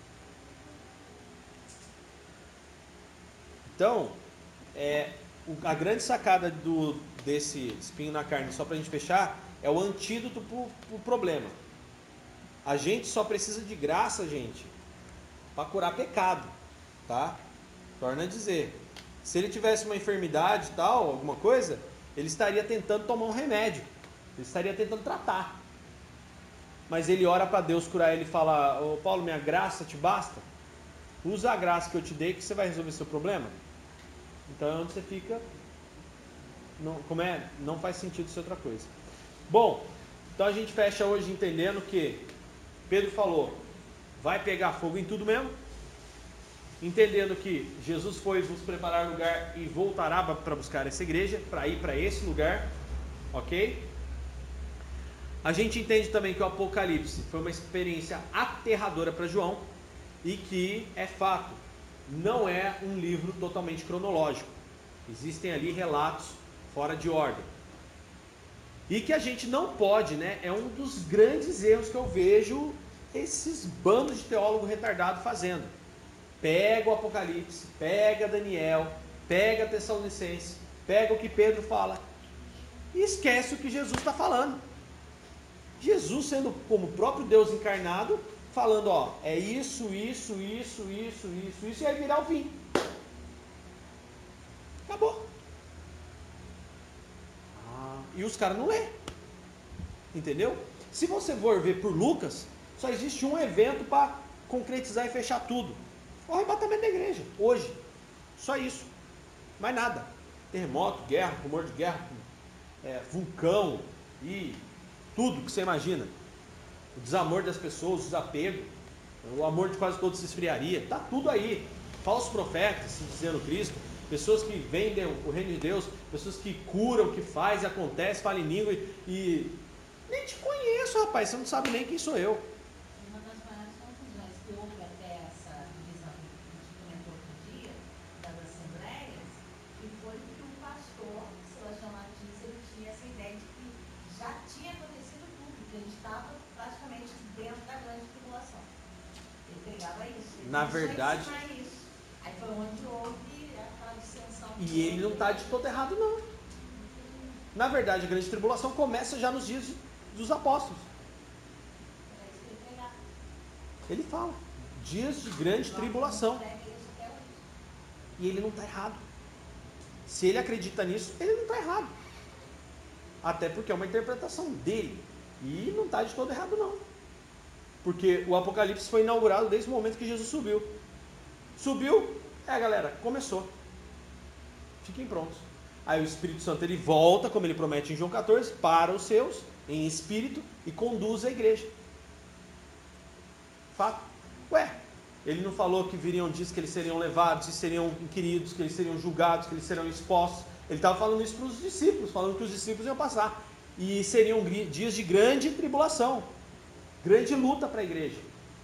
Então, é, o- a grande sacada do, desse espinho na carne, só para a gente fechar, é o antídoto para o problema. A gente só precisa de graça, gente, para curar pecado, tá? Torna a dizer. Se ele tivesse uma enfermidade e tal, alguma coisa, ele estaria tentando tomar um remédio. Ele estaria tentando tratar. Mas ele ora para Deus curar ele e fala, ô Paulo, minha graça te basta? Usa a graça que eu te dei que você vai resolver seu problema. Então é onde você fica, não, como é, não faz sentido ser outra coisa. Bom, então a gente fecha hoje entendendo que Pedro falou, vai pegar fogo em tudo mesmo, entendendo que Jesus foi vos preparar lugar e voltará para buscar essa igreja, para ir para esse lugar, ok? A gente entende também que o Apocalipse foi uma experiência aterradora para João e que é fato, não é um livro totalmente cronológico. Existem ali relatos fora de ordem. E que a gente não pode, né? É um dos grandes erros que eu vejo esses bandos de teólogo retardado fazendo. Pega o Apocalipse, pega Daniel, pega Tessalonicenses, pega o que Pedro fala e esquece o que Jesus está falando. Jesus sendo como o próprio Deus encarnado, falando, ó, é isso, isso, isso, isso, isso, isso, e aí virar o fim. Acabou. Ah, e os caras não lê. Entendeu? Se você for ver por Lucas, só existe um evento para concretizar e fechar tudo. O arrebatamento da igreja, hoje. Só isso. Mais nada. Terremoto, guerra, rumor de guerra, é, vulcão e tudo que você imagina. O desamor das pessoas, o desapego, o amor de quase todos se esfriaria. Está tudo aí. Falsos profetas, se dizendo Cristo, pessoas que vendem o reino de Deus, pessoas que curam, que faz, acontece, fala em língua e, e nem te conheço, rapaz, você não sabe nem quem sou eu. Uma das maiores confusões que houve até essa divisão que a gente comentou outro dia, das assembleias, que foi que o pastor, Sebastião Martins, ele tinha essa ideia de que já tinha acontecido tudo, que a gente estava praticamente dentro da grande tribulação. Ele pregava isso. Ele Na começou a verdade- ensinar isso. Aí foi onde houve aquela dissensão. E ele não está de todo errado, não. Na verdade, a grande tribulação começa já nos dias dos apóstolos. Era isso que ele pregava. Ele fala, dias de grande tribulação. Prega isso até hoje. E ele não está errado. Se ele acredita nisso, ele não está errado. Até porque é uma interpretação dele. E não está de todo errado, não. Porque o Apocalipse foi inaugurado desde o momento que Jesus subiu. Subiu, é galera, começou. Fiquem prontos. Aí o Espírito Santo ele volta, como ele promete em João quatorze, para os seus, em espírito, e conduz a igreja. Fato. Ué, ele não falou que viriam dias que eles seriam levados, que seriam inquiridos, que eles seriam julgados, que eles seriam expostos, Ele estava falando isso para os discípulos, falando que os discípulos iam passar. E seriam dias de grande tribulação, grande luta para a igreja.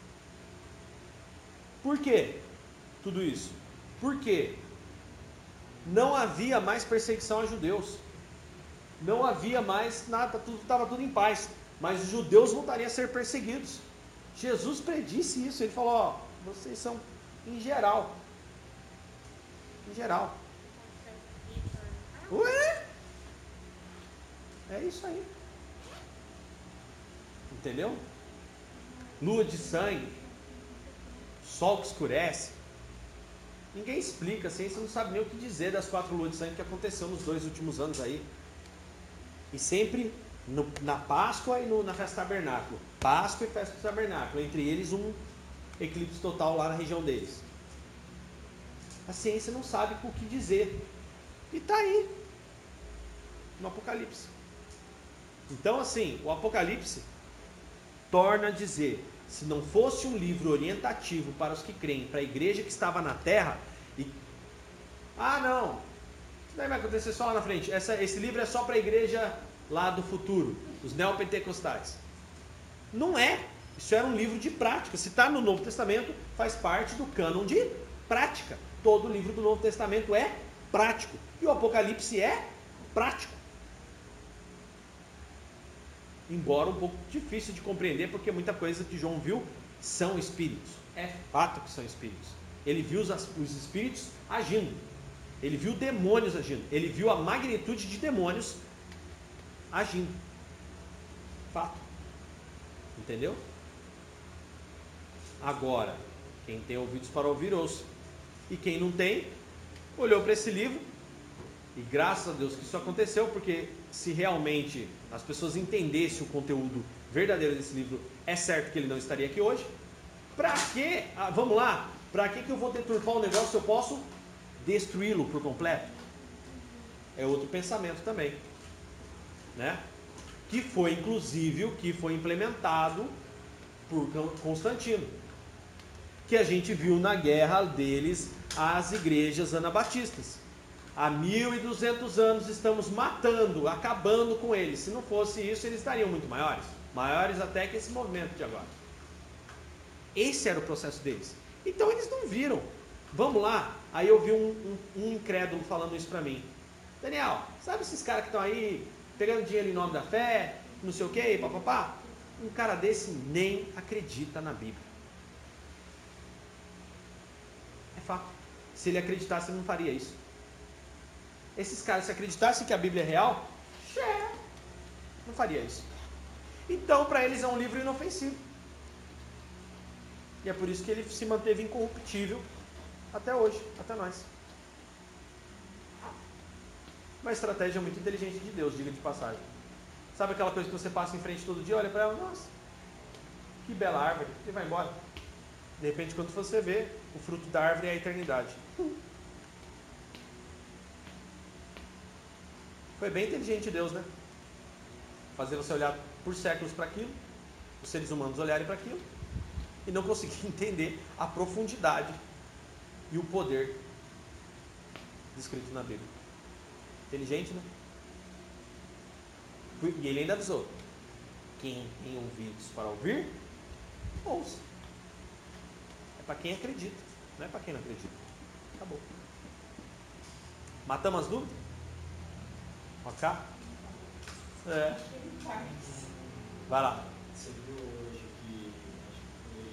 Por quê? Tudo isso. Por quê? Não havia mais perseguição a judeus. Não havia mais nada, tudo estava tudo em paz. Mas os judeus voltariam a ser perseguidos. Jesus predisse isso. Ele falou: ó, vocês são em geral. Em geral. Ué? É isso aí. Entendeu? Lua de sangue, sol que escurece. Ninguém explica, a ciência não sabe nem o que dizer das quatro luas de sangue que aconteceu nos dois últimos anos aí. E sempre no, na Páscoa e no, na festa do tabernáculo. Páscoa e festa do tabernáculo. Entre eles um eclipse total lá na região deles. A ciência não sabe o que dizer. E está aí. No Apocalipse. Então assim, o Apocalipse torna a dizer, se não fosse um livro orientativo para os que creem, para a igreja que estava na terra, e ah não, isso daí vai acontecer só lá na frente, Essa, esse livro é só para a igreja lá do futuro, os neopentecostais. Não é, isso era um livro de prática. Se está no Novo Testamento, faz parte do cânon de prática. Todo livro do Novo Testamento é prático, e o Apocalipse é prático. Embora um pouco difícil de compreender, porque muita coisa que João viu são espíritos. É fato que são espíritos. Ele viu os, os espíritos agindo. Ele viu demônios agindo. Ele viu a magnitude de demônios agindo. Fato. Entendeu? Agora, quem tem ouvidos para ouvir, ouça. E quem não tem, olhou para esse livro. E graças a Deus que isso aconteceu, porque se realmente as pessoas entendessem o conteúdo verdadeiro desse livro, é certo que ele não estaria aqui hoje. Para que, ah, vamos lá, para que que eu vou deturpar um negócio se eu posso destruí-lo por completo? É outro pensamento também, né? Que foi inclusive o que foi implementado por Constantino, que a gente viu na guerra deles às igrejas anabatistas. Há mil e duzentos anos estamos matando, acabando com eles. Se não fosse isso, eles estariam muito maiores. Maiores até que esse movimento de agora. Esse era o processo deles. Então eles não viram. Vamos lá. Aí eu vi um, um, um incrédulo falando isso para mim. Daniel, sabe esses caras que estão aí pegando dinheiro em nome da fé, não sei o que, papapá? Um cara desse nem acredita na Bíblia. É fato. Se ele acreditasse, ele não faria isso. Esses caras, se acreditassem que a Bíblia é real, não faria isso. Então, para eles é um livro inofensivo. E é por isso que ele se manteve incorruptível até hoje, até nós. Uma estratégia muito inteligente de Deus, diga de passagem. Sabe aquela coisa que você passa em frente todo dia, olha para ela, nossa, que bela árvore, e vai embora. De repente, quando você vê, o fruto da árvore é a eternidade. Foi bem inteligente Deus, né? Fazer você olhar por séculos para aquilo, os seres humanos olharem para aquilo, e não conseguir entender a profundidade e o poder descrito na Bíblia. Inteligente, né? E ele ainda avisou: quem tem ouvidos para ouvir, ouça. É para quem acredita, não é para quem não acredita. Acabou. Matamos as dúvidas? Ok? É. Vai lá. Você viu hoje que, acho que foi,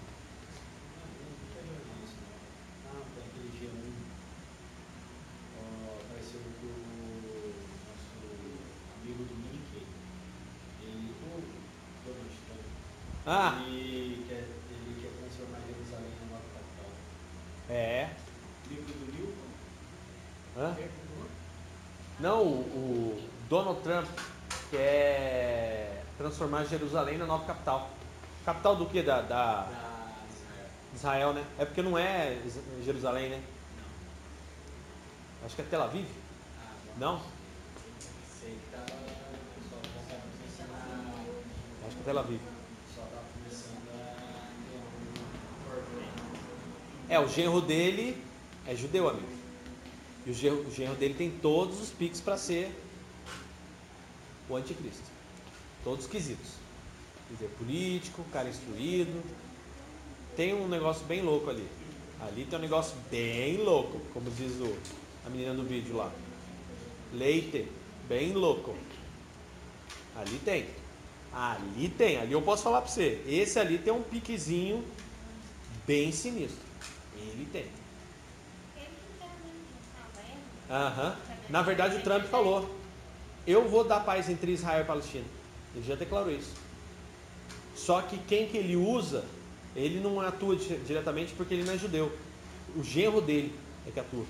não, não foi isso, não, não, foi aquele G um, ó, apareceu que o nosso amigo do Mickey, ele, o Donald Trump, Ah. ele, quer, ele quer transformar Jerusalém em nova capital. É. Livro do Newton? Hã? É, Não, o, o Donald Trump quer transformar Jerusalém na nova capital. Capital do que? Da, da da Israel. Israel, né? É porque não é Jerusalém, né? Não. Acho que é Tel Aviv. Ah, Não? Sei que tava só começando a. Acho que é Tel Aviv. Só tava começando a ter um portento. É, o genro dele é judeu, amigo. E o genro, o genro dele tem todos os piques para ser o anticristo. Todos os quesitos. Líder político, cara instruído. Tem um negócio bem louco ali. Ali tem um negócio bem louco, como diz o, a menina do vídeo lá. Leite, bem louco. Ali tem. Ali tem. Ali eu posso falar para você. Esse ali tem um piquezinho bem sinistro. Ele tem. Ele já não estava, é? Aham. Na verdade, o Trump falou: eu vou dar paz entre Israel e Palestina. Ele já declarou isso. Só que quem que ele usa, ele não atua diretamente porque ele não é judeu. O genro dele é que atua.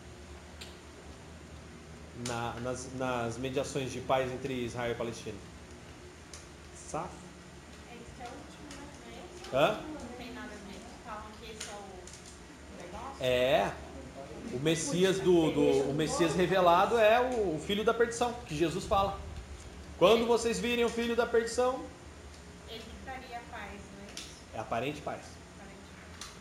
Na, nas, nas mediações de paz entre Israel e Palestina. Safo. Esse é o último, né? Hã? Não tem nada a ver. Falam que esse é o negócio. É. O Messias do, do o Messias revelado é o, o filho da perdição, que Jesus fala. Quando vocês virem o filho da perdição, Ele traria paz, né? é aparente paz. Aparentemente.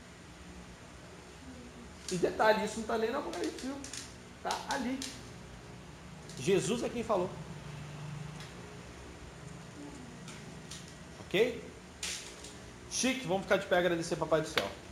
E detalhe, isso não está nem no Apocalipse, viu? Está ali. Jesus é quem falou. Ok? Chique, vamos ficar de pé e agradecer Papai do Céu.